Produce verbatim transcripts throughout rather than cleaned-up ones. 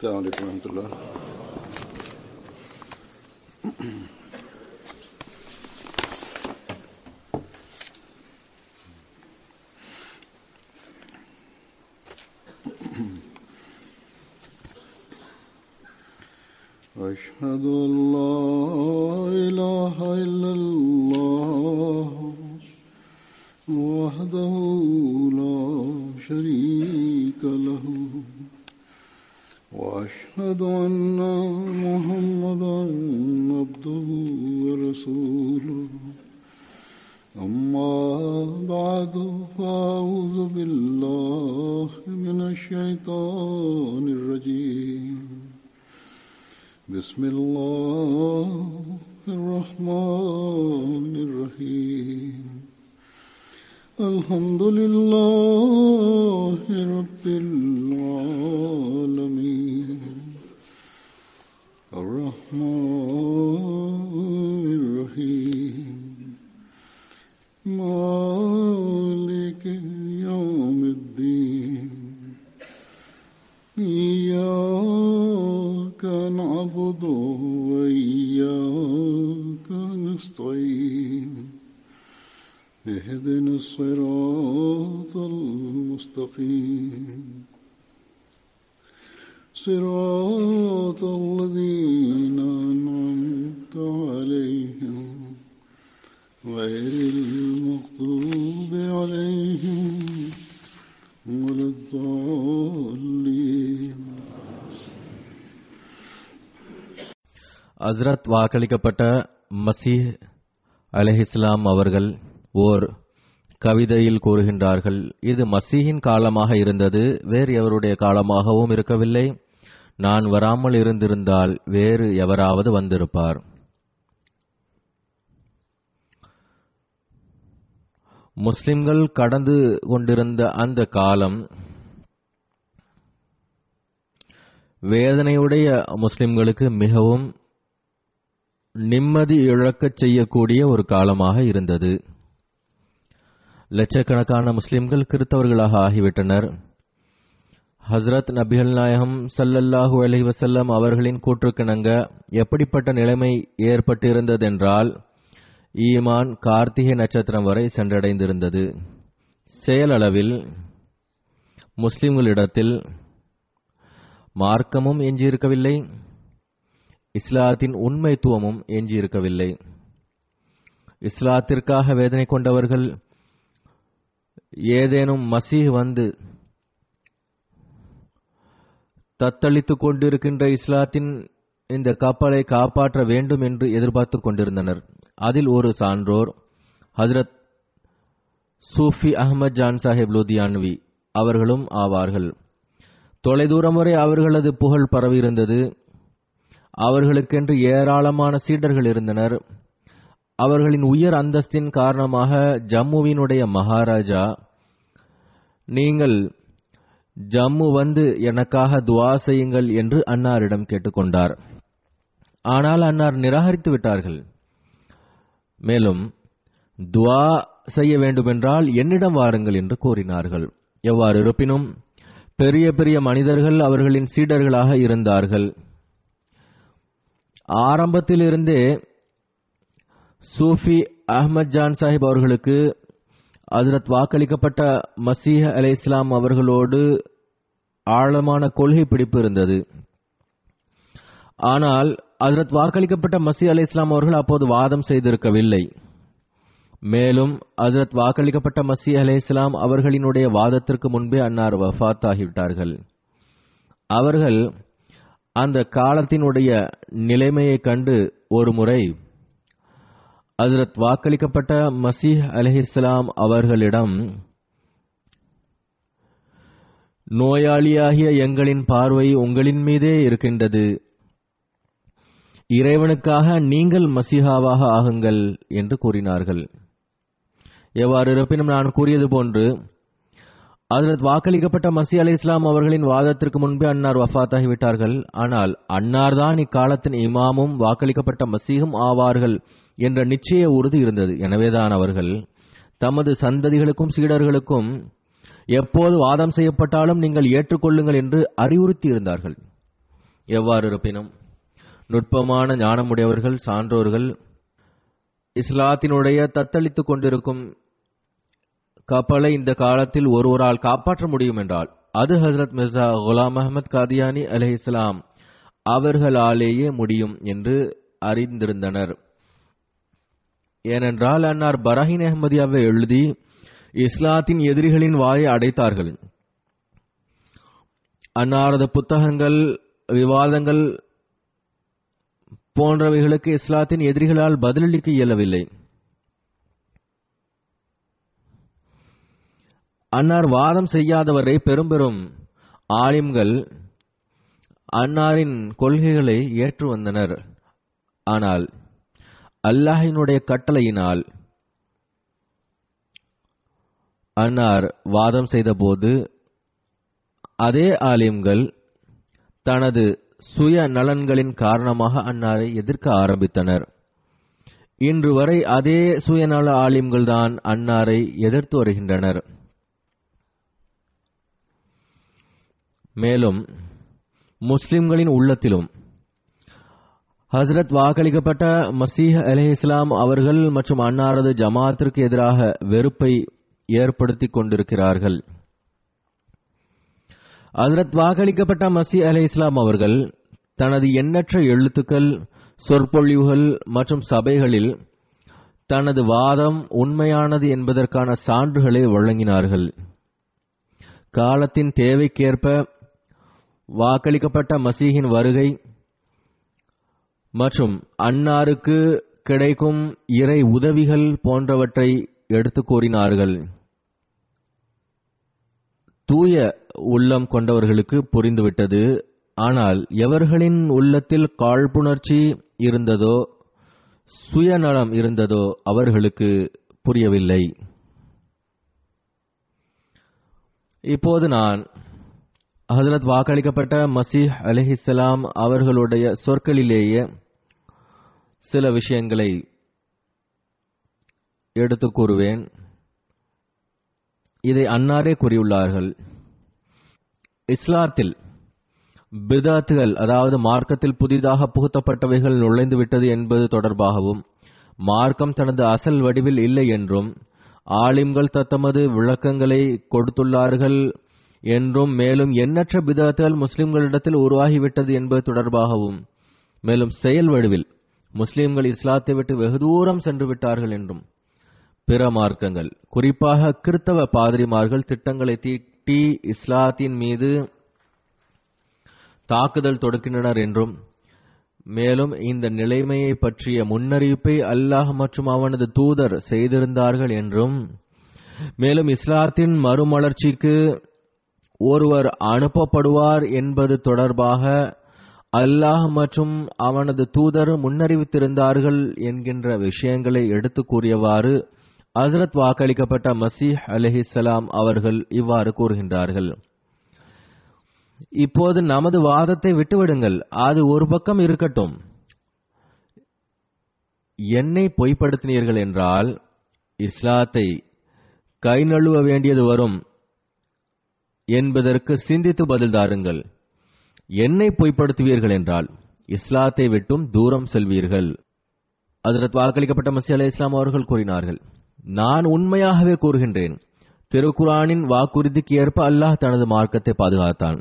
السلام عليكم ورحمة الله. أشهد أن لا إله إلا الله وحده لا شريك له وأشهد أن محمدا عبده ورسوله أما بعد فأعوذ بالله من الشيطان الرجيم بسم الله الرحمن الرحيم الحمد لله رب العالمين الرحمن الرحيم مالك يوم الدين إياك نعبد وإياك نستعين اهدنا الصراط المستقيم صراط الذين أنعمت عليهم غير المغضوب عليهم ولا الضالين. ஹஸ்ரத் வாக்களிக்கப்பட்ட மசீஹ் அலைஹிஸ்ஸலாம் அவர்கள் ஓர் கவிதையில் கூறுகின்றார்கள், இது மசீஹின் காலமாக இருந்தது, வேறு எவருடைய காலமாகவும் இருக்கவில்லை. நான் வராமல் இருந்திருந்தால் வேறு எவராவது வந்திருப்பார். முஸ்லிம்கள் கடந்து கொண்டிருந்த அந்த காலம் வேதனையுடைய முஸ்லிம்களுக்கு மிகவும் நிம்மதி இழக்கச் செய்யக்கூடிய ஒரு காலமாக இருந்தது. லட்சக்கணக்கான முஸ்லிம்கள் கிறிஸ்தவர்களாக ஆகிவிட்டனர். ஹஸ்ரத் நபிகள் நாயகம் ஸல்லல்லாஹு அலைஹி வஸல்லம் அவர்களின் கூற்றுக்கிணங்க எப்படிப்பட்ட நிலைமை ஏற்பட்டிருந்ததென்றால், ஈமான் கார்த்திகை நட்சத்திரம் வரை சென்றடைந்திருந்தது. செயலளவில் முஸ்லிம்களிடத்தில் மார்க்கமும் எஞ்சியிருக்கவில்லை, இஸ்லாத்தின் உண்மைத்துவமும் எஞ்சியிருக்கவில்லை. இஸ்லாத்திற்காக வேதனை கொண்டவர்கள் ஏதேனும் மசீஹ் வந்து தத்தளித்துக் கொண்டிருக்கின்ற இஸ்லாத்தின் இந்த கப்பலை காப்பாற்ற வேண்டும் என்று எதிர்பார்த்து கொண்டிருந்தனர். அதில் ஒரு சான்றோர் ஹஜ்ரத் சூஃபி அஹ்மத் ஜான் சாஹிப் லூதியான்வி அவர்களும் ஆவார்கள். தொலைதூரம் வரை அவர்களது புகழ் பரவியிருந்தது. அவர்களுக்கென்று ஏராளமான சீடர்கள் இருந்தனர். அவர்களின் உயர் அந்தஸ்தின் காரணமாக ஜம்முவினுடைய மகாராஜா, நீங்கள் ஜம்மு வந்து எனக்காக துவா செய்யுங்கள் என்று அன்னாரிடம் கேட்டுக்கொண்டார். ஆனால் அன்னார் நிராகரித்து விட்டார்கள். மேலும் துவா செய்ய வேண்டுமென்றால் என்னிடம் வாருங்கள் என்று கூறினார்கள். எவ்வாறு இருப்பினும் பெரிய பெரிய மனிதர்கள் அவர்களின் சீடர்களாக இருந்தார்கள். ஆரம்பத்திலிருந்தே சூஃபி அஹ்மத் ஜான் சாஹிப் அவர்களுக்கு ஹஜ்ரத் வாக்களிக்கப்பட்ட மசீஹ் அலைஹிஸ்ஸலாம் அவர்களோடு ஆழமான கொள்கை பிடிப்பு இருந்தது. ஆனால் ஹஜ்ரத் வாக்களிக்கப்பட்ட மசீஹ் அலைஹிஸ்ஸலாம் அவர்கள் அப்போது வாதம் செய்திருக்கவில்லை. மேலும் ஹஜ்ரத் வாக்களிக்கப்பட்ட மசீஹ் அலைஹிஸ்ஸலாம் அவர்களினுடைய வாதத்திற்கு முன்பே அன்னார் வஃபாத் ஆகிவிட்டார்கள். அவர்கள் அந்த காலத்தினுடைய நிலைமையை கண்டு ஒரு முறை ஹஜ்ரத் வாக்களிக்கப்பட்ட மசீஹ் அலைஹிஸ்ஸலாம் அவர்களிடம், நோயாளியாகிய எங்களின் பார்வை உங்களின் மீதே இருக்கின்றது, இறைவனுக்காக நீங்கள் மசீஹாவாக ஆகுங்கள் என்று கூறினார்கள். எவ்வாறு இருப்பினும் நான் கூறியது போன்று ஹஜ்ரத் வாக்களிக்கப்பட்ட மசீஹ் அலைஹிஸ்ஸலாம் அவர்களின் வாதத்திற்கு முன்பே அன்னார் வஃபாத்தாகிவிட்டார்கள். ஆனால் அன்னார் தான் இக்காலத்தின் இமாமும் வாக்களிக்கப்பட்ட மசீஹும் ஆவார்கள் என்ற நிச்சய உறுதி இருந்தது. எனவேதான் அவர்கள் தமது சந்ததிகளுக்கும் சீடர்களுக்கும் எப்போது வாதம் செய்யப்பட்டாலும் நீங்கள் ஏற்றுக்கொள்ளுங்கள் என்று அறிவுறுத்தி இருந்தார்கள். எவ்வாறு இருப்பினும் நுட்பமான ஞானமுடையவர்கள் சான்றோர்கள் இஸ்லாத்தினுடைய தத்தளித்துக் கொண்டிருக்கும் கப்பலை இந்த காலத்தில் ஒருவரால் காப்பாற்ற முடியும் என்றால் அது ஹசரத் மிர்சா குலாம் அஹமத் காதியானி அலைஹிஸ்ஸலாம் அவர்களாலேயே முடியும் என்று அறிந்திருந்தனர். ஏனென்றால் அன்னார் பராஹின் அஹ்மதியாவை எழுதி இஸ்லாத்தின் எதிரிகளின் வாயை அடைத்தார்கள். அன்னாரது புத்தகங்கள், விவாதங்கள் போன்றவைகளுக்கு இஸ்லாத்தின் எதிரிகளால் பதிலளிக்க இயலவில்லை. அன்னார் வாதம் செய்யாதவரை பெரும் பெரும் ஆலிம்கள் அன்னாரின் கொள்கைகளை ஏற்று வந்தனர். ஆனால் அல்லாஹினுடைய கட்டளையினால் அன்னார் வாதம் செய்தபோது அதே ஆலிம்கள் தனது சுய நலன்களின் காரணமாக அன்னாரை எதிர்க்க ஆரம்பித்தனர். இன்று வரை அதே சுயநல ஆலிம்கள் தான் அன்னாரை எதிர்த்து வருகின்றனர். மேலும் முஸ்லிம்களின் உள்ளத்திலும் ஹஸ்ரத் வாக்களிக்கப்பட்ட மசீஹ் அலைஹிஸ்ஸலாம் அவர்கள் மற்றும் அன்னாரது ஜமாத்திற்கு எதிராக வெறுப்பை ஏற்படுத்திக் கொண்டிருக்கிறார்கள். ஹஸ்ரத் வாக்களிக்கப்பட்ட மசீஹ் அலைஹிஸ்ஸலாம் அவர்கள் தனது எண்ணற்ற எழுத்துக்கள், சொற்பொழிவுகள் மற்றும் சபைகளில் தனது வாதம் உண்மையானது என்பதற்கான சான்றுகளை வழங்கினார்கள். காலத்தின் தேவைக்கேற்ப வாக்களிக்கப்பட்ட மசீஹின் வருகை மற்றும் அன்னாருக்கு கிடைக்கும் இறை உதவிகள் போன்றவற்றை எடுத்துக் கூறினார்கள். தூய உள்ளம் கொண்டவர்களுக்கு புரிந்துவிட்டது. ஆனால் எவர்களின் உள்ளத்தில் காழ்ப்புணர்ச்சி இருந்ததோ, சுயநலம் இருந்ததோ அவர்களுக்கு புரியவில்லை. இப்போது நான் ஹஜ்ரத் வாக்களிக்கப்பட்ட மசீஹ் அலைஹிஸ்ஸலாம் அவர்களுடைய சொற்களிலேயே சில விஷயங்களை எடுத்துக் கூறுவேன். இதை அன்னாரே கூறியுள்ளார்கள். இஸ்லாத்தில் பிதாத்துகள், அதாவது மார்க்கத்தில் புதிதாக புகுத்தப்பட்டவைகள் நுழைந்து விட்டது என்பது தொடர்பாகவும், மார்க்கம் தனது அசல் வடிவில் இல்லை என்றும், ஆலிம்கள் தத்தமது விளக்கங்களை கொடுத்துள்ளார்கள் என்றும், மேலும் எண்ணற்ற பிதாத்துகள் முஸ்லிம்களிடத்தில் உருவாகிவிட்டது என்பது தொடர்பாகவும், மேலும் செயல் வடிவில் முஸ்லிம்கள் இஸ்லாத்தை விட்டு வெகு தூரம் சென்று விட்டார்கள் என்றும், பிற மார்க்கங்கள் குறிப்பாக கிறித்தவ பாதிரிமார்கள் திட்டங்களை தீட்டி இஸ்லாத்தின் மீது தாக்குதல் தொடுக்கின்றனர் என்றும், மேலும் இந்த நிலைமையை பற்றிய முன்னறிவிப்பை அல்லாஹ் மற்றும் அவனது தூதர் செய்திருந்தார்கள் என்றும், மேலும் இஸ்லாத்தின் மறுமலர்ச்சிக்கு ஒருவர் அனுப்பப்படுவார் என்பது தொடர்பாக அல்லாஹ் மற்றும் அவனது தூதர் முன்னறிவித்திருந்தார்கள் என்கின்ற விஷயங்களை எடுத்துக் கூறியவாறு ஹஜ்ரத் வாக்களிக்கப்பட்ட மசீஹ் அலைஹிஸ்ஸலாம் அவர்கள் இவ்வாறு கூறுகின்றார்கள். இப்போது நமது வாதத்தை விட்டுவிடுங்கள், அது ஒரு பக்கம் இருக்கட்டும். என்னை பொய்ப்படுத்தினீர்கள் என்றால் இஸ்லாத்தை கை நழுவ வேண்டியது வரும் என்பதற்கு சிந்தித்து பதில் தாருங்கள். என்னை பொய்ப்படுத்துவீர்கள் என்றால் இஸ்லாத்தை விட்டும் தூரம் செல்வீர்கள். ஹஜ்ரத் வாக்களிக்கப்பட்ட மசீஹ் அலைஹிஸ்ஸலாம் அவர்கள் கூறினார்கள், நான் உண்மையாகவே கூறுகின்றேன், திருக்குர்ஆனின் வாக்குறுதிக்கு ஏற்ப அல்லாஹ் தனது மார்க்கத்தை பாதுகாத்தான்.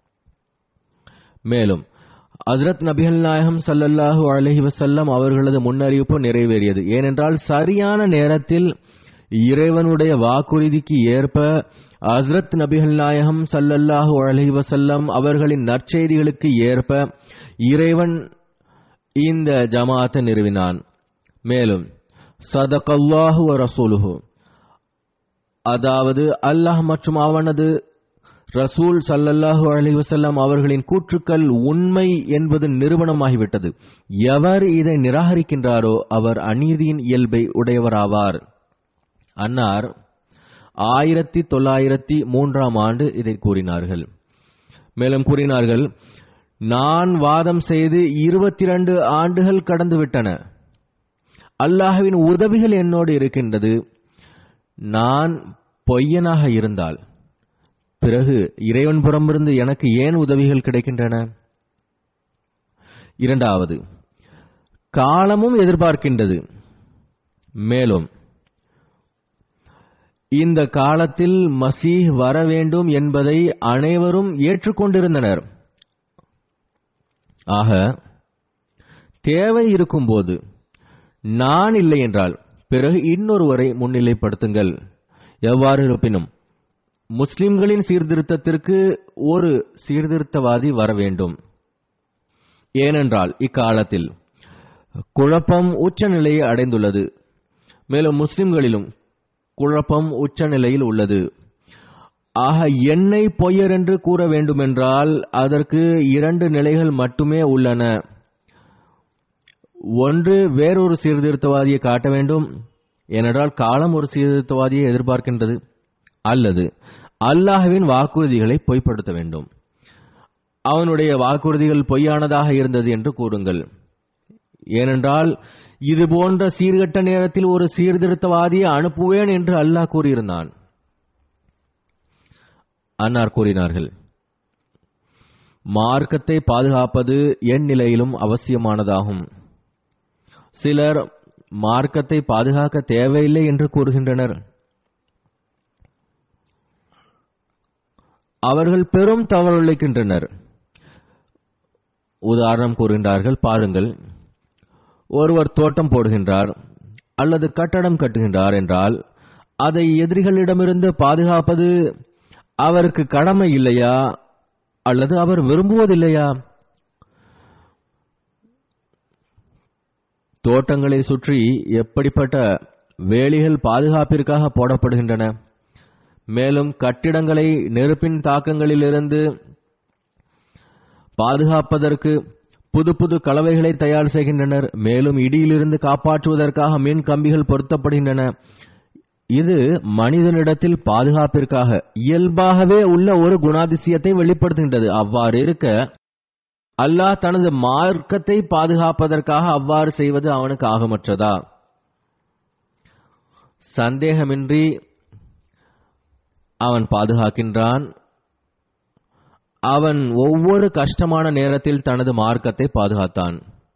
மேலும் ஹஜ்ரத் நபிகள் நாயகம் ஸல்லல்லாஹு அலைஹி வஸல்லம் அவர்களது முன்னறிவிப்பு நிறைவேறியது. ஏனென்றால் சரியான நேரத்தில் இறைவனுடைய வாக்குறுதிக்கு ஏற்ப ஹஜ்ரத் நபிகள் நாயகம் ஸல்லல்லாஹு அலைஹி வஸல்லம் அவர்களின் நற்செய்திகளுக்கு ஏற்ப இறைவன் இந்த ஜமாத்தை நிறுவினான். மேலும் ஸதகல்லாஹு வ ரசூலுஹு, அதாவது அல்லாஹ் மற்றும் அவனது ரசூல் ஸல்லல்லாஹு அலைஹி வஸல்லம் அவர்களின் கூற்றுக்கள் உண்மை என்பது நிரூபணமாகிவிட்டது. எவர் இதை நிராகரிக்கின்றாரோ அவர் அநீதியின் இயல்பை உடையவராவார். அன்னார் ஆயிரத்தி தொள்ளாயிரத்தி மூன்றாம் ஆண்டு இதை கூறினார்கள். மேலும் கூறினார்கள், நான் வாதம் செய்து இருபத்தி இரண்டு ஆண்டுகள் கடந்துவிட்டன. அல்லாஹ்வின் உதவிகள் என்னோடு இருக்கின்றது. நான் பொய்யனாக இருந்தால் பிறகு இறைவன் புறமிருந்து எனக்கு ஏன் உதவிகள் கிடைக்கின்றன? இரண்டாவது, காலமும் எதிர்பார்க்கின்றது. மேலும் இந்த காலத்தில் மசீஹ் வர வேண்டும் என்பதை அனைவரும் ஏற்றுக்கொண்டிருந்தனர். ஆக தேவை இருக்கும்போது நான் இல்லை என்றால் பிறகு இன்னொருவரை முன்னிலைப்படுத்துங்கள். எவ்வாறு இருப்பினும் முஸ்லிம்களின் சீர்திருத்தத்திற்கு ஒரு சீர்திருத்தவாதி வர வேண்டும். ஏனென்றால் இக்காலத்தில் குழப்பம் உச்சநிலையை அடைந்துள்ளது. மேலும் முஸ்லிம்களிலும் குழப்பம் உச்சநிலையில் உள்ளது. ஆக என்னை பொய்யர் என்று கூற வேண்டுமென்றால் அதற்கு இரண்டு நிலைகள் மட்டுமே உள்ளன. ஒன்று, வேறொரு சீர்திருத்தவாதியை காட்ட வேண்டும், ஏனென்றால் காலம் ஒரு சீர்திருத்தவாதியை எதிர்பார்க்கின்றது. அல்லது அல்லாஹ்வின் வாக்குறுதிகளை பொய்ப்படுத்த வேண்டும். அவனுடைய வாக்குறுதிகள் பொய்யானதாக இருந்தது என்று கூறுங்கள். ஏனென்றால் இது போன்ற சீர்கட்ட நேரத்தில் ஒரு சீர்திருத்தவாதியை அனுப்புவேன் என்று அல்லாஹ் கூறியிருந்தான். அன்னார் கூறினார்கள், மார்க்கத்தை பாதுகாப்பது என் நிலையிலும் அவசியமானதாகும். சிலர் மார்க்கத்தை பாதுகாக்க தேவையில்லை என்று கூறுகின்றனர். அவர்கள் பெரும் தவறிழைக்கின்றனர். உதாரணம் கூறுகின்றார்கள், பாருங்கள், ஒருவர் தோட்டம் போடுகின்றார் அல்லது கட்டடம் கட்டுகின்றார் என்றால் அதை எதிரிகளிடமிருந்து பாதுகாப்பது அவருக்கு கடமை இல்லையா அல்லது அவர் விரும்புவதில்லையா? தோட்டங்களை சுற்றி எப்படிப்பட்ட வேலிகள் பாதுகாப்பிற்காக போடப்படுகின்றன. மேலும் கட்டிடங்களை நெருப்பின் தாக்கங்களிலிருந்து பாதுகாப்பதற்கு புது புது கலவைகளை தயார் செய்கின்றனர். மேலும் இடியிலிருந்து காப்பாற்றுவதற்காக மின் கம்பிகள் பொருத்தப்படுகின்றன. இது மனிதனிடத்தில் பாதுகாப்பிற்காக இயல்பாகவே உள்ள ஒரு குணாதிசயத்தை வெளிப்படுத்துகின்றது. அவ்வாறு இருக்க அல்லாஹ் தனது மார்க்கத்தை பாதுகாப்பதற்காக அவ்வாறு செய்வது அவனுக்கு ஆகமற்றதா? சந்தேகமின்றி அவன் பாதுகாக்கின்றான். அவன் ஒவ்வொரு கஷ்டமான நேரத்தில் தனது மார்க்கத்தை பாதுகாத்தான்.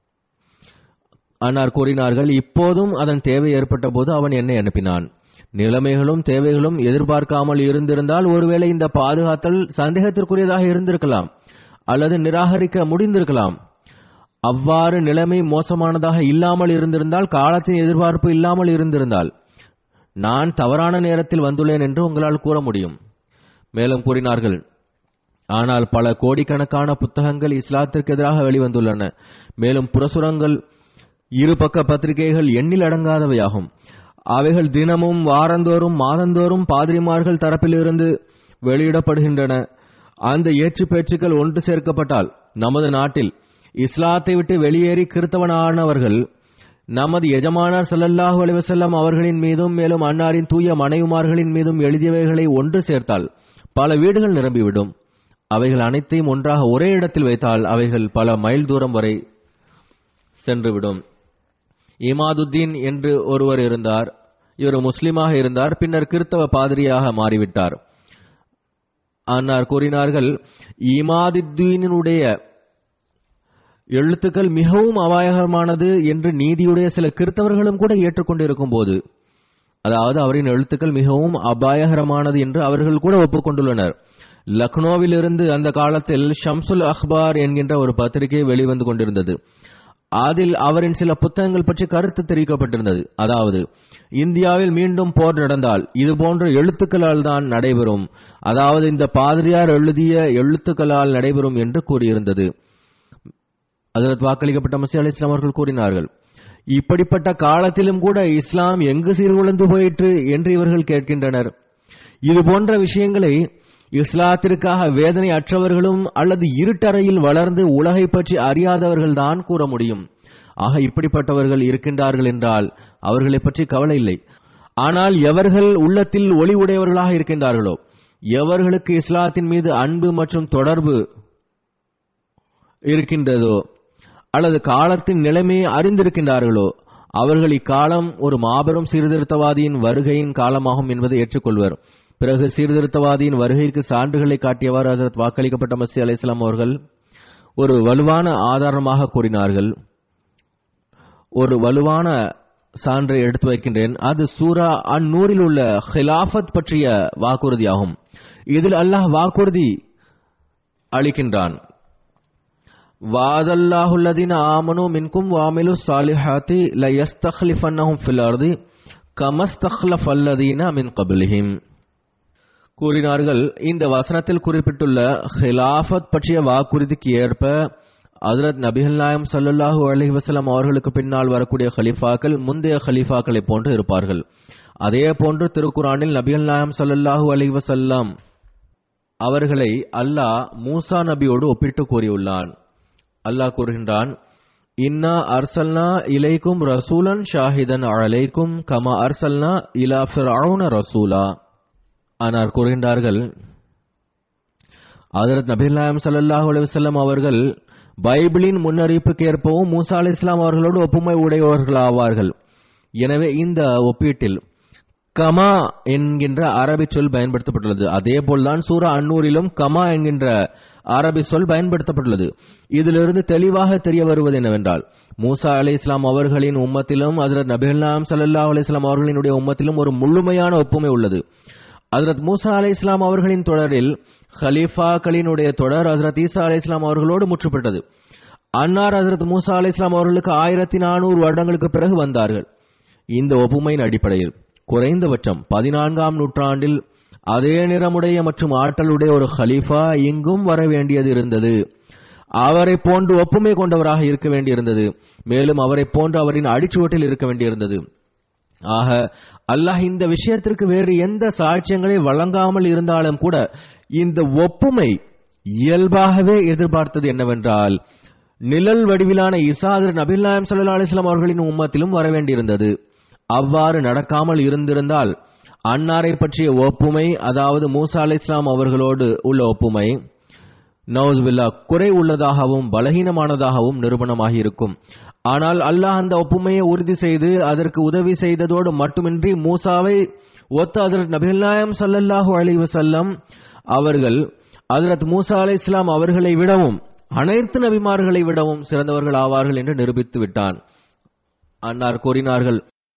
அன்னார் கூறினார்கள், இப்போதும் அதன் தேவை ஏற்பட்ட போது அவன் என்னை அனுப்பினான். நிலைமைகளும் தேவைகளும் எதிர்பார்க்காமல் இருந்திருந்தால் ஒருவேளை இந்த பாதுகாத்தல் சந்தேகத்திற்குரியதாக இருந்திருக்கலாம் அல்லது நிராகரிக்க முடிந்திருக்கலாம். அவ்வாறு நிலைமை மோசமானதாக இல்லாமல் இருந்திருந்தால், காலத்தின் எதிர்பார்ப்பு இல்லாமல் இருந்திருந்தால் நான் தவறான நேரத்தில் வந்துள்ளேன் என்று உங்களால் கூற முடியும். மேலும் கூறினார்கள், ஆனால் பல கோடிக்கணக்கான புத்தகங்கள் இஸ்லாத்திற்கு எதிராக வெளிவந்துள்ளன. மேலும் புரசுரங்கள், இருபக்க பத்திரிகைகள் எண்ணில் அடங்காதவையாகும். அவைகள் தினமும் வாரந்தோறும் மாதந்தோறும் பாதிரிமார்கள் தரப்பிலிருந்து வெளியிடப்படுகின்றன. அந்த ஏற்று பேச்சுக்கள் ஒன்று சேர்க்கப்பட்டால் நமது நாட்டில் இஸ்லாத்தை விட்டு வெளியேறி கிறித்தவனானவர்கள் நமது எஜமானார் ஸல்லல்லாஹு அலைஹி வஸல்லம் அவர்களின் மீதும் மேலும் அன்னாரின் தூய மனைவிமார்களின் மீதும் எழுதியவைகளை ஒன்று சேர்த்தால் பல வீடுகள் நிரம்பிவிடும். அவைகள் அனைத்தையும் ஒன்றாக ஒரே இடத்தில் வைத்தால் அவைகள் பல மைல் தூரம் வரை சென்றுவிடும். இமாதுத்தீன் என்று ஒருவர் இருந்தார். இவர் முஸ்லிமாக இருந்தார். பின்னர் கிறித்தவ பாதிரியாக மாறிவிட்டார். அன்னார் கூறினார்கள், இமாதுத்தீனுடைய எழுத்துக்கள் மிகவும் அபாயகரமானது என்று நீதியுடைய சில கிறித்தவர்களும் கூட ஏற்றுக்கொண்டிருக்கும் போது, அதாவது அவரின் எழுத்துக்கள் மிகவும் அபாயகரமானது என்று அவர்கள் கூட ஒப்புக்கொண்டுள்ளனர். லக்னோவில் இருந்து அந்த காலத்தில் ஷம்சுல் அக்பார் என்கின்ற ஒரு பத்திரிகை வெளிவந்து கொண்டிருந்தது. அதில் அவரின் சில புத்தகங்கள் பற்றி கருத்து தெரிவிக்கப்பட்டிருந்தது. அதாவது, இந்தியாவில் மீண்டும் போர் நடந்தால் இது போன்ற எழுத்துக்களால் தான் நடைபெறும், அதாவது இந்த பாதிரியார் எழுதிய எழுத்துக்களால் நடைபெறும் என்று கூறியிருந்தது. ஹஜ்ரத் வாக்களிக்கப்பட்ட மஸீஹ் அலைஹிஸ்ஸலாம் அவர்கள் கூறினார்கள், இப்படிப்பட்ட காலத்திலும் கூட இஸ்லாம் எங்கு சீர்குலைந்து போயிற்று என்று இவர்கள் கேட்கின்றனர். இது போன்ற விஷயங்களை இஸ்லாத்திற்காக வேதனை அற்றவர்களும் அல்லது இருட்டறையில் வளர்ந்து உலகை பற்றி அறியாதவர்கள் தான் கூற முடியும். ஆக இப்படிப்பட்டவர்கள் இருக்கின்றார்கள் என்றால் அவர்களை பற்றி கவலை இல்லை. ஆனால் எவர்கள் உள்ளத்தில் ஒளி உடையவர்களாக இருக்கின்றார்களோ, எவர்களுக்கு இஸ்லாத்தின் மீது அன்பு மற்றும் தொடர்பு இருக்கின்றதோ அல்லது காலத்தின் நிலைமையை அறிந்திருக்கின்றார்களோ, அவர்கள் இக்காலம் ஒரு மாபெரும் சீர்திருத்தவாதியின் வருகையின் காலமாகும் என்பதை ஏற்றுக்கொள்வர். பிறகு சீர்திருத்தவாதியின் வருகைக்கு சான்றுகளை காட்டியவாறு ஹஜ்ரத் வாக்களிக்கப்பட்ட மஸீஹ் அலைஹிஸ்ஸலாம் அவர்கள், ஒரு வலுவான ஆதாரமாக கூறினார்கள். ஒரு வலுவான சான்றை எடுத்து வைக்கின்றேன். அது சூரா அன்-நூரில் உள்ள ஹிலாஃபத் பற்றிய வாக்குறுதியாகும். இதில் அல்லாஹ் வாக்குறுதி அளிக்கின்றான். வாதல்லாஹுல்லதீன ஆமனு மின்கும் வாமிலு சாலிஹாத்தி லயஸ்தக்லிஃபன்னஹும் ஃபில் அர்தி கமஸ்தக்லஃபல்லதீன மின் கப்லிஹிம். கூறினார்கள், இந்த வசனத்தில் குறிப்பிட்டுள்ள ஹிலாஃபத் பற்றிய வாக்குறுதிக்கு ஏற்ப ஹஜ்ரத் நபிகள் நாயகம் ஸல்லல்லாஹு அலைஹி வஸல்லம் அவர்களுக்கு பின்னால் வரக்கூடிய ஹலீஃபாக்கள் முந்தைய ஹலீஃபாக்களை போன்று இருப்பார்கள். அதே போன்று திருக்குர்ஆனில் நபிகள் நாயகம் ஸல்லல்லாஹு அலைஹி வஸல்லம் அவர்களை அல்லாஹ் மூசா நபியோடு ஒப்பிட்டு கூறியுள்ளான். அல்லாஹ் கூறுகின்றான், இன்னா அர்சல்னா இலைக்கும் ரசூலன் ஷாஹிதன் அலைக்கும் கமா அர்சல்னா இலா ஃபிர்அவுன ரசூலா. ஆனார் கூறுகின்றார்கள், ஹஜ்ரத் நபிகள் நாயகம் ஸல்லல்லாஹு அலைஹி வஸல்லம் அவர்கள் பைபிளின் முன்னறிவிப்புக்கு ஏற்பவும் மூசா அலைஹிஸ்ஸலாம் அவர்களோடு ஒப்புமை உடையவர்களாவார்கள். எனவே இந்த ஒப்பீட்டில் கமா என்கின்ற அரபி சொல் பயன்படுத்தப்பட்டுள்ளது. அதே போல்தான் சூரா அன்-நூரிலும் கமா என்கின்ற அரபி சொல் பயன்படுத்தப்பட்டுள்ளது. இதிலிருந்து தெளிவாக தெரிய வருவது என்னவென்றால், மூசா அலைஹிஸ்ஸலாம் அவர்களின் உம்மத்திலும் ஹஜ்ரத் நபிகள் நாயகம் ஸல்லல்லாஹு அலைஹி வஸல்லம் அவர்களினுடைய உம்மத்திலும் ஒரு முழுமையான ஒப்புமை உள்ளது. ஹஜ்ரத் மூசா அலைஹிஸ்ஸலாம் அவர்களின் தொடரில் ஹலீஃபாக்களினுடைய தொடர் ஹஜ்ரத் ஈசா அலைஹிஸ்ஸலாம் அவர்களோடு முற்றுப்பட்டது. அன்னார் ஹஜ்ரத் மூசா அலைஹிஸ்ஸலாம் அவர்களுக்கு ஆயிரத்தி நானூறு வருடங்களுக்கு பிறகு வந்தார்கள். இந்த ஒப்புமையின் அடிப்படையில் குறைந்தபட்சம் பதினான்காம் நூற்றாண்டில் அதே நிறமுடைய மற்றும் ஆற்றலுடைய ஒரு ஹலீஃபா இங்கும் வர வேண்டியது இருந்தது. அவரை போன்று ஒப்புமை கொண்டவராக இருக்க வேண்டியிருந்தது. மேலும் அவரை போன்று அவரின் அடிச்சுவட்டில் இருக்க வேண்டியிருந்தது. ஆக அல்லாஹ் இந்த விஷயத்திற்கு வேறு எந்த சாட்சியங்களை வழங்காமல் இருந்தாலும் கூட இந்த ஒப்புமை இயல்பாகவே எதிர்பார்த்தது என்னவென்றால், நிழல் வடிவிலான ஈசா ஹஜ்ரத் நபிகள் நாயகம் ஸல்லல்லாஹு அலைஹி வஸல்லம் அவர்களின் உம்மத்திலும் வர வேண்டியிருந்தது. அவ்வாறு நடக்காமல் இருந்திருந்தால் அன்னாரை பற்றிய ஒப்புமை, அதாவது மூசா அலைஹிஸ்ஸலாம் அவர்களோடு உள்ள ஒப்புமை நவுஸ்பில்லா குறை உள்ளதாகவும் பலகீனமானதாகவும் நிரூபணமாகி இருக்கும். ஆனால் அல்லாஹ் அந்த ஒப்புமையை உறுதி செய்து அதற்கு உதவி செய்ததோடு மட்டுமின்றி மூசாவை ஒத்த ஹஜ்ரத் நபிகள் நாயகம் ஸல்லல்லாஹு அலைஹி வஸல்லம் அவர்கள் ஹஜ்ரத் மூசா அலைஹிஸ்ஸலாம் அவர்களை விடவும் அனைத்து நபிமார்களை விடவும் சிறந்தவர்கள் ஆவார்கள் என்று நிரூபித்து விட்டான். அன்னார் கூறினார்கள்,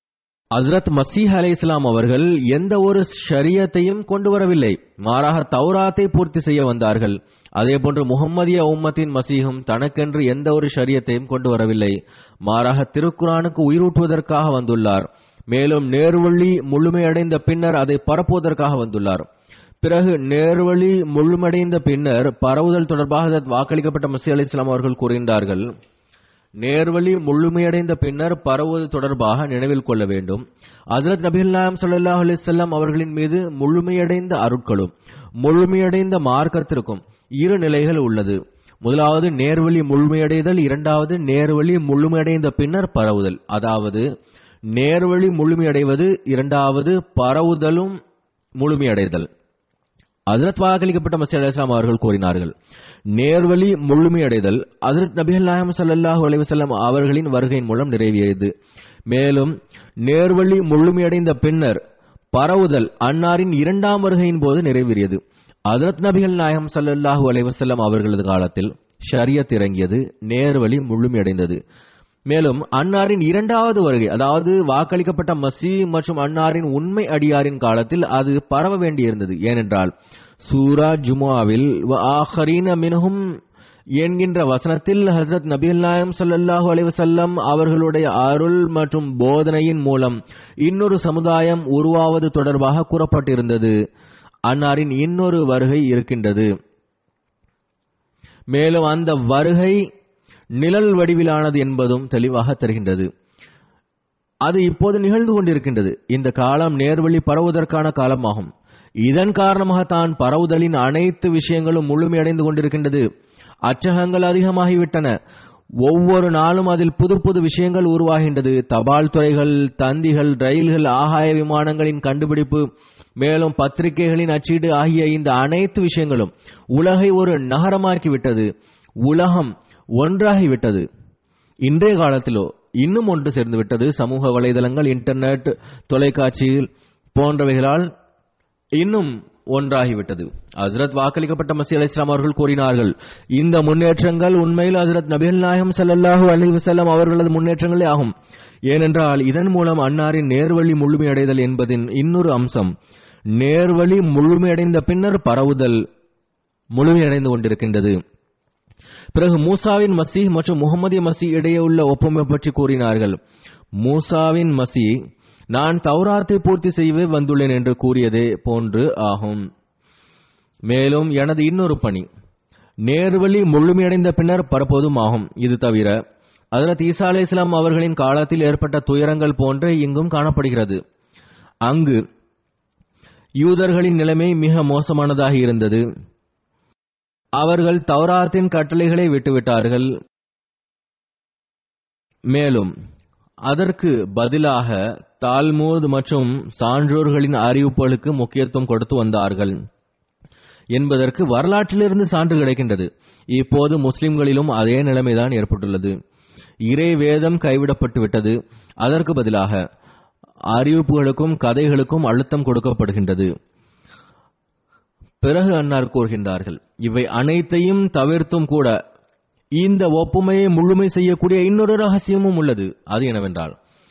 ஹஜ்ரத் மசீஹ் அலைஹிஸ்ஸலாம் அவர்கள் எந்த ஒரு ஷரியத்தையும் கொண்டு வரவில்லை, மாறாக தௌராத்தை பூர்த்தி செய்ய வந்தார்கள். அதேபோன்று முஹம்மதிய உம்மத்தின் மசீஹும் தனக்கென்று எந்த ஒரு ஷரியத்தையும் கொண்டு வரவில்லை, மாறாக திருக்குர்ஆனுக்கு உயிரூட்டுவதற்காக வந்துள்ளார். மேலும் நேர்வழி முழுமையடைந்த பின்னர் அதை பரப்புவதற்காக வந்துள்ளார். பிறகு நேர்வழி முழுமடைந்த பின்னர் பரவுதல் தொடர்பாக வாக்களிக்கப்பட்ட மசீஹ் அலைஹிஸ்ஸலாம் அவர்கள் கூறுகின்றார்கள், நேர்வழி முழுமையடைந்த பின்னர் பரவுவது தொடர்பாக நினைவில் கொள்ள வேண்டும், ஹஜ்ரத் நபிகள் நாயகம் ஸல்லல்லாஹு அலைஹி வஸல்லம் அவர்களின் மீது முழுமையடைந்த அருட்களும் முழுமையடைந்த மார்க்கத்திற்கும் இரு நிலைகள் உள்ளது. முதலாவது நேர்வழி முழுமையடைதல், இரண்டாவது நேர்வழி முழுமையடைந்த பின்னர் பரவுதல். அதாவது நேர்வழி முழுமையடைவது, இரண்டாவது பரவுதலும் முழுமையடைதல். ஹஜ்ரத் வாக்களிக்கப்பட்ட மசீஹ் அலைஹிஸ்ஸலாம் அவர்கள் கூறினார்கள், நேர்வழி முழுமையடைதல் ஹஜ்ரத் நபிகள் நாயகம் ஸல்லல்லாஹு அலைஹி வஸல்லம் அவர்களின் வருகையின் மூலம் நிறைவேறியது. மேலும் நேர்வழி முழுமையடைந்த பின்னர் பரவுதல் அன்னாரின் இரண்டாம் வருகையின் போது நிறைவேறியது. ஹஜ்ரத் நபிகள் நாயகம் ஸல்லல்லாஹு அலைஹி வஸல்லம் அவர்களது காலத்தில் ஷரியத் இறங்கியது, நேர்வழி முழுமையடைந்தது. மேலும் அன்னாரின் இரண்டாவது வருகை, அதாவது வாக்களிக்கப்பட்ட மசீஹ் மற்றும் அன்னாரின் உண்மை அடியாரின் காலத்தில் அது பரவ வேண்டியிருந்தது. ஏனென்றால் சூரா ஜுமுஆவில் வ ஆஹரீன மின்ஹும் என்கின்ற வசனத்தில் ஹஜ்ரத் நபிகள் நாயகம் ஸல்லல்லாஹு அலைஹி வஸல்லம் அவர்களுடைய அருள் மற்றும் போதனையின் மூலம் இன்னொரு சமுதாயம் உருவாவது தொடர்பாக கூறப்பட்டிருந்தது. அன்னாரின் இன்னொரு வருகை இருக்கின்றது. மேலும் அந்த வருகை நிழல் வடிவிலானது என்பதும் தெளிவாக தெரிகின்றது. அது இப்போது நிகழ்ந்து கொண்டிருக்கின்றது. இந்த காலம் நேர்வழி பரவுவதற்கான காலமாகும். இதன் காரணமாக தான் பரவுதலின் அனைத்து விஷயங்களும் முழுமையடைந்து கொண்டிருக்கின்றது. அச்சகங்கள் அதிகமாகிவிட்டன. ஒவ்வொரு நாளும் அதில் புது புது விஷயங்கள் உருவாகின்றது. தபால் துறைகள், தந்திகள், ரயில்கள், ஆகாய விமானங்களின் கண்டுபிடிப்பு, மேலும் பத்திரிகைகளின் அச்சீடு ஆகிய இந்த அனைத்து விஷயங்களும் உலகை ஒரு நகரமாக்கிவிட்டது. உலகம் ஒன்றாகிவிட்டது. இன்றைய காலத்திலோ இன்னும் ஒன்று சேர்ந்து விட்டது. சமூக வலைதளங்கள், இன்டர்நெட், தொலைக்காட்சி போன்றவைகளால் இன்னும் ஒன்றாகிவிட்டது. ஹஜ்ரத் வாக்களிக்கப்பட்ட மசீஹ் அலைஹிஸ்ஸலாம் அவர்கள் கூறினார்கள், இந்த முன்னேற்றங்கள் உண்மையில் ஹஜ்ரத் நபிகள் நாயகம் ஸல்லல்லாஹு அலைஹி வஸல்லம் அவர்களது முன்னேற்றங்களே ஆகும். ஏனென்றால் இதன் மூலம் அன்னாரின் நேர்வழி முழுமையடைதல் என்பதின் இன்னொரு அம்சம். நேர்வழி முழுமையடைந்த பின்னர் பரவுதல் முழுமையடைந்து கொண்டிருக்கின்றது. பிறகு மூசாவின் மசீஹ் மற்றும் முகமதிய மசீஹ் இடையே உள்ள ஒப்புமை பற்றி கூறினார்கள். மூசாவின் மசீஹ் நான் தௌராத்தை பூர்த்தி செய்யவே வந்துள்ளேன் என்று கூறியதே போன்று ஆகும். மேலும் எனது இன்னொரு பணி நேர்வழி முழுமையடைந்த பின்னர் பரப்போதும் ஆகும். இது தவிர ஹஜ்ரத் ஈசா அலைஹிஸ்ஸலாம் அவர்களின் காலத்தில் ஏற்பட்ட துயரங்கள் போன்றே இங்கும் காணப்படுகிறது. அங்கு யூதர்களின் நிலைமை மிக மோசமானதாக இருந்தது. அவர்கள் தௌராத்தின் கட்டளைகளை விட்டுவிட்டார்கள். மேலும் அதற்கு பதிலாக தால்மூத் மற்றும் சான்றோர்களின் அறிவிப்புகளுக்கு முக்கியத்துவம் கொடுத்து வந்தார்கள் என்பதற்கு வரலாற்றிலிருந்து சான்று கிடைக்கின்றது. இப்போது முஸ்லிம்களிலும் அதே நிலைமைதான் ஏற்பட்டுள்ளது. இறை வேதம் கைவிடப்பட்டு விட்டது. அதற்கு பதிலாக அறிவிப்புகளுக்கும் கதைகளுக்கும் அழுத்தம் கொடுக்கப்படுகின்றது. பிறகு அன்னார் கூறுகின்றார்கள், இவை அனைத்தையும் தவிர்த்தும் கூட இந்த ஒப்புமையை முழுமை செய்யக்கூடிய இன்னொரு ரகசியமும் உள்ளது. அது என்னவென்றால்,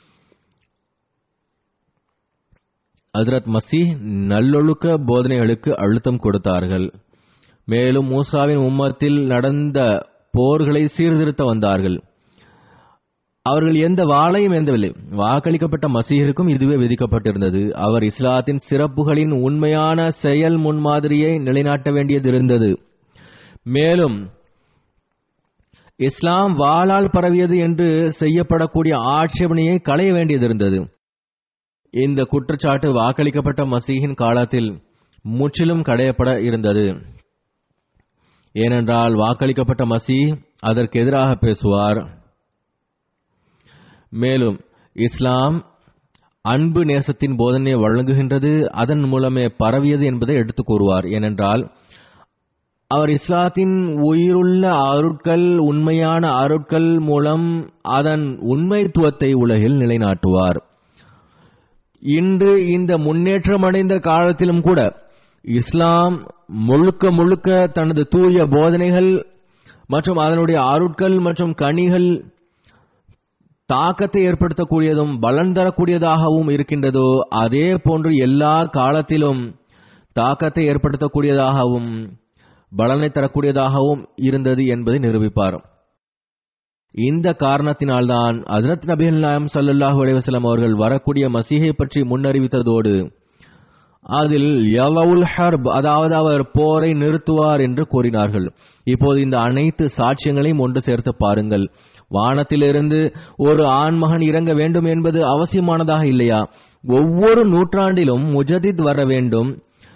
ஹஜ்ரத் மசீஹ் நல்லொழுக்க போதனைகளுக்கு அழுத்தம் கொடுத்தார்கள். மேலும் மூசாவின் உம்மத்தில் நடந்த போர்களை சீர்திருத்த வந்தார்கள். அவர்கள் எந்த வாளையும் ஏந்தவில்லை. வாக்களிக்கப்பட்ட மசீஹிற்கும் இதுவே விதிக்கப்பட்டிருந்தது. அவர் இஸ்லாத்தின் சிறப்புகளின் உண்மையான செயல் முன்மாதிரியை நிலைநாட்ட வேண்டியது இருந்தது. மேலும் இஸ்லாம் வாளால் பரவியது என்று செய்யப்படக்கூடிய ஆட்சேபனையை களைய வேண்டியது இருந்தது. இந்த குற்றச்சாட்டு வாக்களிக்கப்பட்ட மசீஹின் காலத்தில் முற்றிலும் களையப்பட இருந்தது. ஏனென்றால் வாக்களிக்கப்பட்ட மசீஹ் அதற்கு எதிராக பேசுவார். மேலும் இஸ்லாம் அன்பு நேசத்தின் போதனையை வழங்குகின்றது, அதன் மூலமே பரவியது என்பதை எடுத்துக் கூறுவார். ஏனென்றால் அவர் இஸ்லாத்தின் உயிருள்ள அருட்கள், உண்மையான அருட்கள் மூலம் அதன் உண்மைத்துவத்தை உலகில் நிலைநாட்டுவார். இன்று இந்த முன்னேற்றமடைந்த காலத்திலும் கூட இஸ்லாம் முழுக்க முழுக்க தனது தூய போதனைகள் மற்றும் அதனுடைய அருட்கள் மற்றும் கனிகள் தாக்கத்தை ஏற்படுத்தக்கூடியதும் பலன் தரக்கூடியதாகவும் இருக்கின்றதோ, அதே போன்று எல்லா காலத்திலும் தாக்கத்தை ஏற்படுத்தக்கூடியதாகவும் பலனை தரக்கூடியதாகவும் இருந்தது என்பதை நிரூபிப்பார். இந்த காரணத்தினால்தான் ஹஜ்ரத் நபிகள் நாயகம் ஸல்லல்லாஹு அலைஹி வஸல்லம் அவர்கள் வரக்கூடிய மசீஹை பற்றி முன்னறிவித்ததோடு அதில் யலவுல் ஹர்ப், அதாவது அவர் போரை நிறுத்துவார் என்று கூறினார்கள். இப்போது இந்த அனைத்து சாட்சியங்களையும் ஒன்று சேர்த்து பாருங்கள். வானத்திலிருந்து ஒரு ஆண்மகன் இறங்க வேண்டும் என்பது அவசியமானதாக இல்லையா? ஒவ்வொரு நூற்றாண்டிலும் முஜதித் வர வேண்டும்.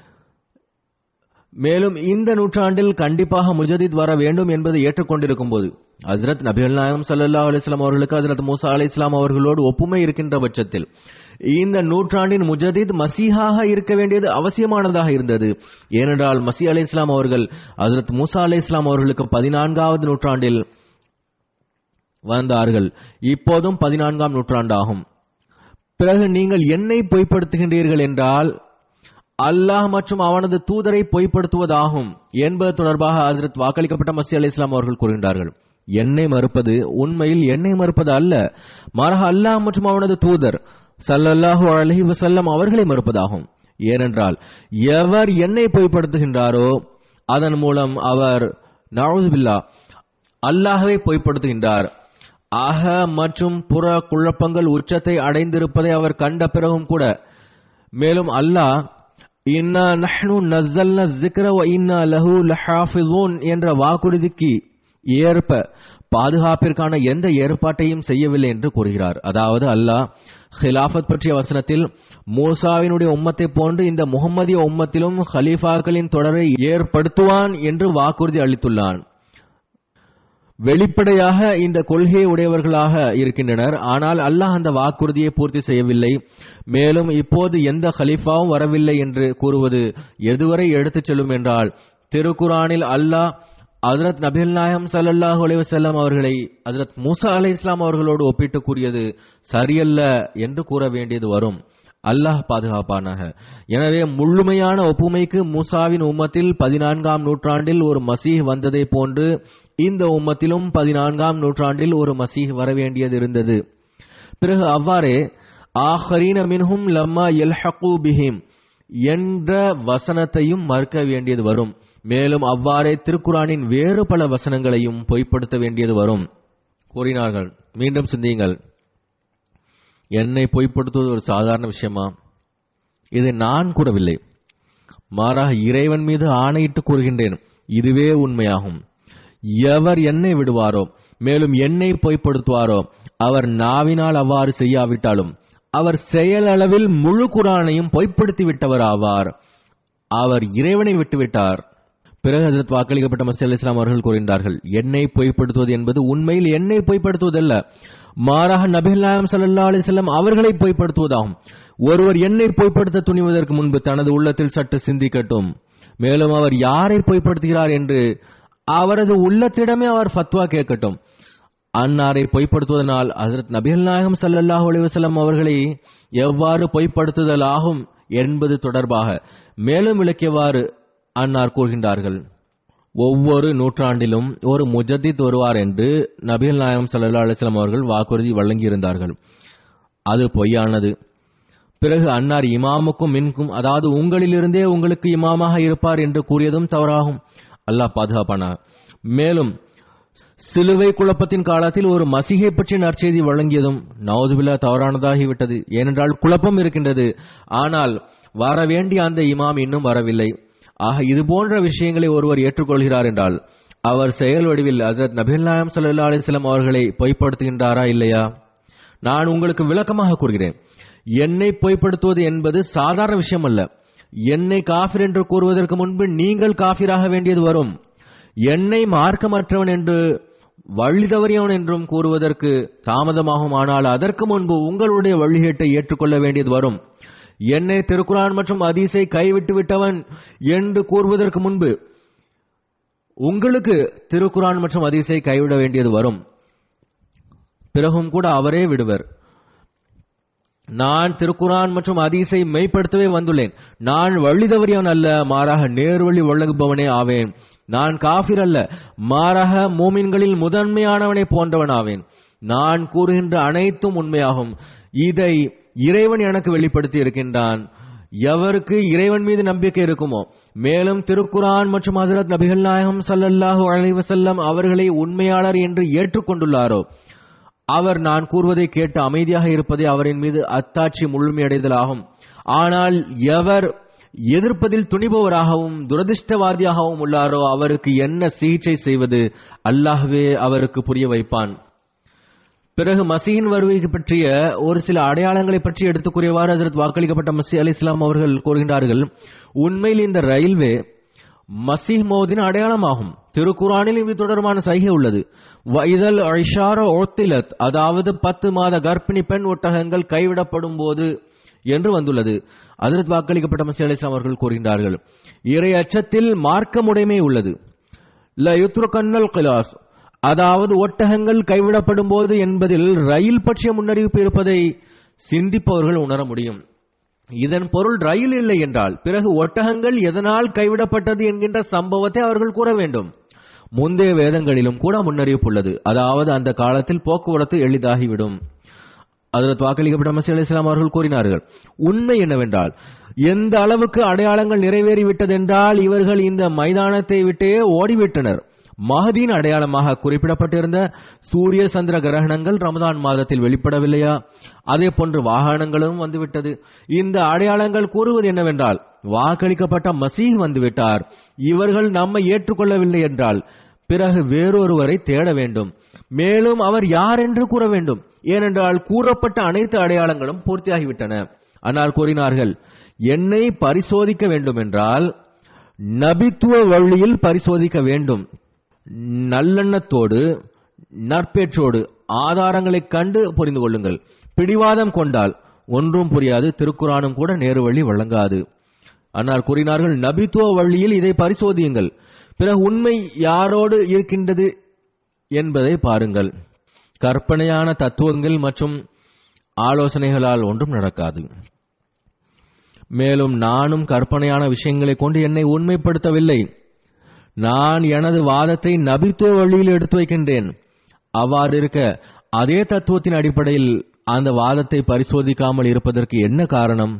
மேலும் இந்த நூற்றாண்டில் கண்டிப்பாக முஜதித் வர வேண்டும் என்பதை ஏற்றுக்கொண்டிருக்கும் போது ஹஜ்ரத் நபிகள் நாயகம் ஸல்லல்லாஹு அலைஹி வஸல்லம் அவர்களுக்கு ஹஜ்ரத் மூசா அலைஹிஸ்ஸலாம் அவர்களோடு ஒப்புமை இருக்கின்ற பட்சத்தில் இந்த நூற்றாண்டின் முஜதித் மசீஹாக இருக்க வேண்டியது அவசியமானதாக இருந்தது. ஏனென்றால் மசீஹ் அலைஹிஸ்ஸலாம் அவர்கள் ஹஜ்ரத் மூசா அலைஹிஸ்ஸலாம் அவர்களுக்கு பதினான்காவது நூற்றாண்டில் வந்தார்கள். இப்போதும் பதினான்காம் நூற்றாண்டாகும். பிறகு நீங்கள் என்னை பொய்ப்படுத்துகின்றீர்கள் என்றால் அல்லாஹ் மற்றும் அவனது தூதரை பொய்ப்படுத்துவதாகும் என்பது தொடர்பாக ஹஜ்ரத் வாக்களிக்கப்பட்ட மசீஹ் அலைஹிஸ்ஸலாம் அவர்கள் கூறுகின்றார்கள், என்னை மறுப்பது உண்மையில் என்னை மறுப்பது அல்ல, மாறாக அல்லாஹ் மற்றும் அவனது தூதர் ஸல்லல்லாஹு அலைஹி வஸல்லம் அவர்களை மறுப்பதாகும். ஏனென்றால் எவர் என்னை பொய்ப்படுத்துகின்றாரோ அதன் மூலம் அவர் நஊது பில்லாஹ் அல்லாஹ்வை பொய்ப்படுத்துகின்றார். அக மற்றும் புற குழப்பங்கள் உச்சத்தை அடைந்திருப்பதை அவர் கண்ட பிறகும் கூட, மேலும் அல்லாஹ் இன்னா நஹ்னு நஸல்னா ஸிக்ர வ இன்னா லஹு லஹாஃபிஸூன் என்ற வாக்குறுதிக்கு ஏற்ப பாதுகாப்பிற்கான எந்த ஏற்பாட்டையும் செய்யவில்லை என்று கூறுகிறார். அதாவது அல்லாஹ் ஹிலாஃபத் பற்றிய வசனத்தில் மூசாவினுடைய உம்மத்தை போன்று இந்த முஹம்மதிய உம்மத்திலும் ஹலீஃபாக்களின் தொடரை ஏற்படுத்துவான் என்று வாக்குறுதி அளித்துள்ளான். வெளிப்படையாக இந்த கொள்கையை உடையவர்களாக இருக்கின்றனர். ஆனால் அல்லாஹ் அந்த வாக்குறுதியை பூர்த்தி செய்யவில்லை. மேலும் இப்போது எந்த ஹலீஃபாவும் வரவில்லை என்று கூறுவது எதுவரை எடுத்துச் செல்லும் என்றால், திருக்குரானில் அல்லாஹ் ஹஜ்ரத் நபிகள் நாயகம் ஸல்லல்லாஹு அலைஹி வஸல்லம் அவர்களை ஹஜ்ரத் மூசா அலைஹிஸ்ஸலாம் அவர்களோடு ஒப்பிட்டு கூறியது சரியல்ல என்று கூற வேண்டியது வரும். அல்லாஹ் பாதுகாப்பானாக. எனவே முழுமையான ஒப்புமைக்கு மூசாவின் உம்மத்தில் பதினான்காம் நூற்றாண்டில் ஒரு மசீஹ் வந்ததை போன்று இந்த உம்மத்திலும் பதினான்காம் நூற்றாண்டில் ஒரு மசீஹ் வரவேண்டியது இருந்தது. பிறகு அவ்வாறே ஆஹரீன மின்ஹும் லம்மா யல்ஹகு பிஹிம் என்ற வசனத்தையும் மறுக்க வேண்டியது வரும். மேலும் அவ்வாறே திருக்குரானின் வேறு பல வசனங்களையும் பொய்ப்படுத்த வேண்டியது வரும். கூறினார்கள், மீண்டும் சிந்தியுங்கள், என்னை பொய்ப்படுத்துவது ஒரு சாதாரண விஷயமா? இதை நான் கூறவில்லை, மாறாக இறைவன் மீது ஆணையிட்டு கூறுகின்றேன், இதுவே உண்மையாகும். எவர் என்னை விடுவாரோ மேலும் என்னை பொய்ப்படுத்துவாரோ அவர் நாவினால் அவ்வாறு செய்யாவிட்டாலும் அவர் செயலளவில் முழு குரானையும் பொய்ப்படுத்தி விட்டவர் ஆவார். அவர் இறைவனை விட்டுவிட்டார். பிறகு ஹஜ்ரத் வாக்களிக்கப்பட்ட மஸீஹ் அலைஹிஸ்ஸலாம் அவர்கள் கூறுகின்றார்கள், என்னை பொய்ப்படுத்துவது என்பது உண்மையில் என்னை பொய்ப்படுத்துவதல்ல, மாறாக நபிகள் நாயகம் ஸல்லல்லாஹு அலைஹி வஸல்லம் அவர்களை பொய்ப்படுத்துவதாகும். ஒருவர் என்னை பொய்ப்படுத்த துணிவதற்கு முன்பு தனது உள்ளத்தில் சற்று சிந்திக்கட்டும். மேலும் அவர் யாரை பொய்ப்படுத்துகிறார் என்று அவரது உள்ளத்திடமே அவர் ஃபத்வா கேட்கட்டும். அன்னாரை பொய்ப்படுத்துவதனால் ஹஜ்ரத் நபிகள் நாயகம் ஸல்லல்லாஹு அலைஹி வஸல்லம் அவர்களை எவ்வாறு பொய்ப்படுத்துதல் ஆகும் என்பது தொடர்பாக மேலும் விளக்கியவாறு அன்னார் கூறுகின்றார்கள், ஒவ்வொரு நூற்றாண்டிலும் ஒரு முஜத்தித் வருவார் என்று நபிகள் நாயகம் ஸல்லல்லாஹு அலைஹி வஸல்லம் அவர்கள் வாக்குறுதி வழங்கியிருந்தார்கள். அது பொய்யானது. பிறகு அன்னார் இமாமுக்கும் மின்கும், அதாவது உங்களிலிருந்தே உங்களுக்கு இமாமாக இருப்பார் என்று கூறியதும் தவறாகும். அல்லாஹ் பாதுகாப்பானார். மேலும் சிலுவை குழப்பத்தின் காலத்தில் ஒரு மசீஹை பற்றி நற்செய்தி வழங்கியதும் நவுதுபில்லா தவறானதாகிவிட்டது. ஏனென்றால் குழப்பம் இருக்கின்றது, ஆனால் வரவேண்டிய அந்த இமாம் இன்னும் வரவில்லை. ஆக இது போன்ற விஷயங்களை ஒருவர் ஏற்றுக்கொள்கிறார் என்றால் அவர் செயல் வடிவில் ஹஜ்ரத் நபிகள் நாயகம் ஸல்லல்லாஹு அலைஹி வஸல்லம் அவர்களை பொய்ப்படுத்துகின்றாரா இல்லையா? நான் உங்களுக்கு விளக்கமாக கூறுகிறேன். என்னை பொய்ப்படுத்துவது என்பது சாதாரண விஷயம் அல்ல. என்னை காஃபிர் என்று கூறுவதற்கு முன்பு நீங்கள் காஃபிராக வேண்டியது வரும். என்னை மார்க்கமற்றவன் என்று வழி தவறியவன் என்றும் கூறுவதற்கு தாமதமாகும். ஆனால் அதற்கு முன்பு உங்களுடைய வழிகேட்டை ஏற்றுக்கொள்ள வேண்டியது வரும். என்னை திருக்குரான் மற்றும் ஹதீஸை கைவிட்டு விட்டவன் என்று கூறுவதற்கு முன்பு உங்களுக்கு திருக்குரான் மற்றும் ஹதீஸை கைவிட வேண்டியது வரும். பிறகும் கூட அவரே விடுவர். நான் திருக்குரான் மற்றும் ஹதீஸை மெய்ப்படுத்தவே வந்துள்ளேன். நான் வழி தவறியவன் அல்ல, மாறாக நேர்வழி வழங்குபவனே ஆவேன். நான் காஃபிர் அல்ல, மாறாக மூமின்களில் முதன்மையானவனை போன்றவன் ஆவேன். நான் கூறுகின்ற அனைத்தும் உண்மையாகும். இதை இறைவன் எனக்கு வெளிப்படுத்தி இருக்கின்றான். எவருக்கு இறைவன் மீது நம்பிக்கை இருக்குமோ, மேலும் திருக்குரான் மற்றும் ஹஜ்ரத் நபிகள் நாயகம் ஸல்லல்லாஹு அலைஹி வஸல்லம் அவர்களை உண்மையாளர் என்று ஏற்றுக்கொண்டுள்ளாரோ அவர் நான் கூறுவதை கேட்டு அமைதியாக இருப்பதே அவரின் மீது அத்தாட்சி முழுமையடைதல் ஆகும். ஆனால் எவர் எதிர்ப்பதில் துணிபவராகவும் துரதிர்ஷ்டவாதியாகவும் உள்ளாரோ அவருக்கு என்ன சிகிச்சை செய்வது அல்லாஹ்வே அவருக்கு புரிய வைப்பான். பிறகு மசீஹின் வருகை பற்றிய ஒரு சில அடையாளங்களை பற்றி எடுத்துக் கூறியவாறு ஹஜ்ரத் வாக்களிக்கப்பட்ட மஸீஹ் அலைஹிஸ்ஸலாம் அவர்கள் கூறுகின்றார்கள், உண்மையில் இந்த ரயில்வே மசீஹ் மௌதின் அடையாளமாகும். திருக்குரானில் இது தொடர்பான சைகை உள்ளது. வைதல் ஐஷார ஓத்திலத், அதாவது பத்து மாத கர்ப்பிணி பெண் ஒட்டகங்கள் கைவிடப்படும் போது என்று வந்துள்ளது. ஹஜ்ரத் வாக்களிக்கப்பட்ட மஸீஹ் அலைஹிஸ்ஸலாம் அவர்கள் கூறுகின்றார்கள், இறை அச்சத்தில் மார்க்கமுடைமை உள்ளது. ல யுத்ருகன்னல் கிலாஸ், அதாவது ஒட்டகங்கள் கைவிடப்படும் போது என்பதில் ரயில் பற்றிய முன்னறிவிப்பு இருப்பதை சிந்திப்பவர்கள் உணர முடியும். இதன் பொருள் ரயில் இல்லை என்றால் பிறகு ஒட்டகங்கள் எதனால் கைவிடப்பட்டது என்கின்ற சம்பவத்தை அவர்கள் கூற வேண்டும். முந்தைய வேதங்களிலும் கூட முன்னறிவிப்பு உள்ளது, அதாவது அந்த காலத்தில் போக்குவரத்து எளிதாகிவிடும். ஹஜ்ரத் வாக்களிக்கப்பட்ட மஸீஹ் அலைஹிஸ்ஸலாம் அவர்கள் கூறினார்கள், உண்மை என்னவென்றால் எந்த அளவுக்கு அடையாளங்கள் நிறைவேறிவிட்டதென்றால் இவர்கள் இந்த மைதானத்தை விட்டே ஓடிவிட்டனர். மஹதியின் அடையாளமாக குறிப்பிடப்பட்டிருந்த சூரிய சந்திர கிரகணங்கள் ரமதான் மாதத்தில் வெளிப்படவில்லையா? அதே போன்று வாகனங்களும் வந்துவிட்டது. இந்த அடையாளங்கள் கூறுவது என்னவென்றால் வாக்களிக்கப்பட்ட மசீஹ் வந்துவிட்டார். இவர்கள் நம்மை ஏற்றுக்கொள்ளவில்லை என்றால் பிறகு வேறொருவரை தேட வேண்டும். மேலும் அவர் யார் என்று கூற வேண்டும். ஏனென்றால் கூறப்பட்ட அனைத்து அடையாளங்களும் பூர்த்தியாகிவிட்டன. ஆனால் கூறினார்கள், என்னை பரிசோதிக்க வேண்டும் என்றால் நபித்துவ வழியில் பரிசோதிக்க வேண்டும். நல்லெண்ணத்தோடு நற்பேற்றோடு ஆதாரங்களை கண்டு புரிந்து கொள்ளுங்கள். பிடிவாதம் கொண்டால் ஒன்றும் புரியாது, திருக்குரானும் கூட நேரு வழி வழங்காது. ஆனால் கூறினார்கள், நபித்துவ வழியில் இதை பரிசோதியுங்கள், பிறகு உண்மை யாரோடு இருக்கின்றது என்பதை பாருங்கள். கற்பனையான தத்துவங்கள் மற்றும் ஆலோசனைகளால் ஒன்றும் நடக்காது. மேலும் நானும் கற்பனையான விஷயங்களை கொண்டு என்னை உண்மைப்படுத்தவில்லை. நான் எனது வாதத்தை நபித்துவ வழியில் எடுத்து வைக்கின்றேன். அவ்வாறு இருக்க அதே தத்துவத்தின் அடிப்படையில் அந்த வாதத்தை பரிசோதிக்காமல் இருப்பதற்கு என்ன காரணம்?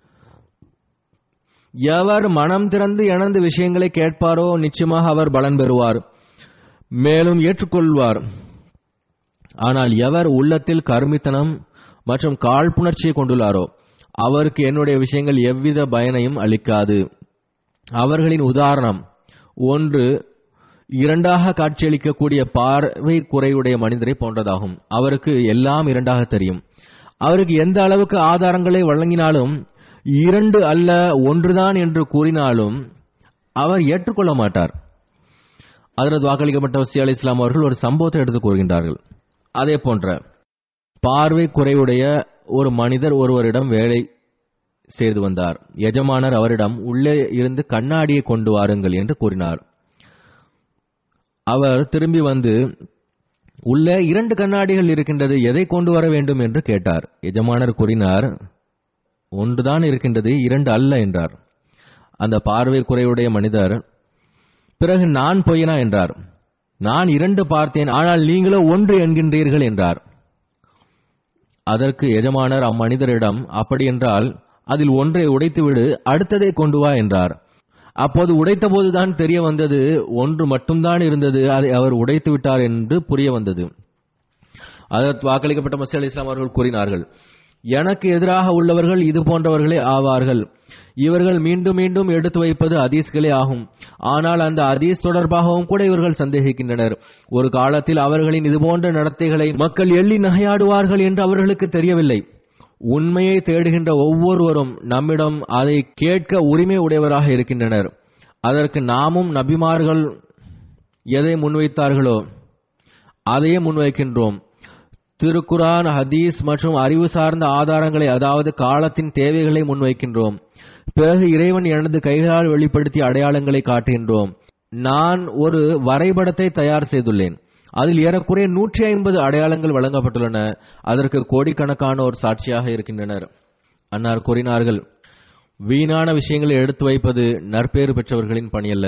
எவர் மனம் திறந்து எனது விஷயங்களை கேட்பாரோ நிச்சயமாக அவர் பலன் பெறுவார், மேலும் ஏற்றுக்கொள்வார். ஆனால் எவர் உள்ளத்தில் கருமித்தனம் மற்றும் காழ்ப்புணர்ச்சியை கொண்டுள்ளாரோ அவருக்கு என்னுடைய விஷயங்கள் எவ்வித பயனையும் அளிக்காது. அவர்களின் உதாரணம் ஒன்று இரண்டாக காட்சியளிக்கக்கூடிய பார்வை குறையுடைய மனிதரை போன்றதாகும். அவருக்கு எல்லாம் இரண்டாக தெரியும். அவருக்கு எந்த அளவுக்கு ஆதாரங்களை வழங்கினாலும் இரண்டு அல்ல ஒன்றுதான் என்று கூறினாலும் அவர் ஏற்றுக்கொள்ள மாட்டார். அதற்கு வாக்களிக்கப்பட்ட மஸீஹ் அலைஹிஸ்ஸலாம் அவர்கள் ஒரு சம்பவத்தை எடுத்து கூறுகின்றார்கள். அதே போன்ற பார்வை குறைவுடைய ஒரு மனிதர் ஒருவரிடம் வேலை செய்து வந்தார். எஜமானர் அவரிடம் உள்ளே இருந்து கண்ணாடியை கொண்டு வாருங்கள் என்று கூறினார். அவர் திரும்பி வந்து உள்ளே இரண்டு கண்ணாடிகள் இருக்கின்றது, எதை கொண்டு வர வேண்டும் என்று கேட்டார். எஜமானர் கூறினார், ஒன்றுதான் இருக்கின்றது, இரண்டு அல்ல என்றார். அந்த பார்வை குறைவுடைய மனிதர் பிறகு நான் பொய்யனா என்றார். நான் இரண்டு பார்த்தேன், ஆனால் நீங்களோ ஒன்று என்கின்றீர்கள் என்றார். அதற்கு எஜமானர் அம்மனிதரிடம், அப்படி என்றால் அதில் ஒன்றை உடைத்துவிடு, அடுத்ததை கொண்டு வா என்றார். அப்போது உடைத்த போதுதான் தெரிய வந்தது ஒன்று மட்டும்தான் இருந்தது, அதை அவர் உடைத்து விட்டார் என்று புரிய வந்தது. அதற்கு வாக்களிக்கப்பட்ட மஸீஹ் அலைஹிஸ்ஸலாம் அவர்கள் கூறினார்கள், எனக்கு எதிராக உள்ளவர்கள் இது போன்றவர்களே ஆவார்கள். இவர்கள் மீண்டும் மீண்டும் எடுத்து வைப்பது ஹதீஸ்களே ஆகும். ஆனால் அந்த ஹதீஸ் தொடர்பாகவும் கூட இவர்கள் சந்தேகிக்கின்றனர். ஒரு காலத்தில் அவர்களின் இதுபோன்ற நடத்தைகளை மக்கள் எள்ளி நகையாடுவார்கள் என்று அவர்களுக்கு தெரியவில்லை. உண்மையை தேடுகின்ற ஒவ்வொருவரும் நம்மிடம் அதை கேட்க உரிமை உடையவராக இருக்கின்றனர். அதற்கு நாமும் நபிமார்கள் எதை முன்வைத்தார்களோ அதையே முன்வைக்கின்றோம். திருக்குரான், ஹதீஸ் மற்றும் அறிவு சார்ந்த ஆதாரங்களை, அதாவது காலத்தின் தேவைகளை முன்வைக்கின்றோம். பிறகு இறைவன் எனது கைகளால் வெளிப்படுத்திய அடையாளங்களை காட்டுகின்றோம். நான் ஒரு வரைபடத்தை தயார் செய்துள்ளேன். அதில் ஏறக்குறைய நூற்றி ஐம்பது அடையாளங்கள் வழங்கப்பட்டுள்ளன. அதற்கு கோடிக்கணக்கானோர் சாட்சியாக இருக்கின்றனர். அன்னார் கூறினார்கள், வீணான விஷயங்களை எடுத்து வைப்பது நற்பேறு பெற்றவர்களின் பணியல்ல.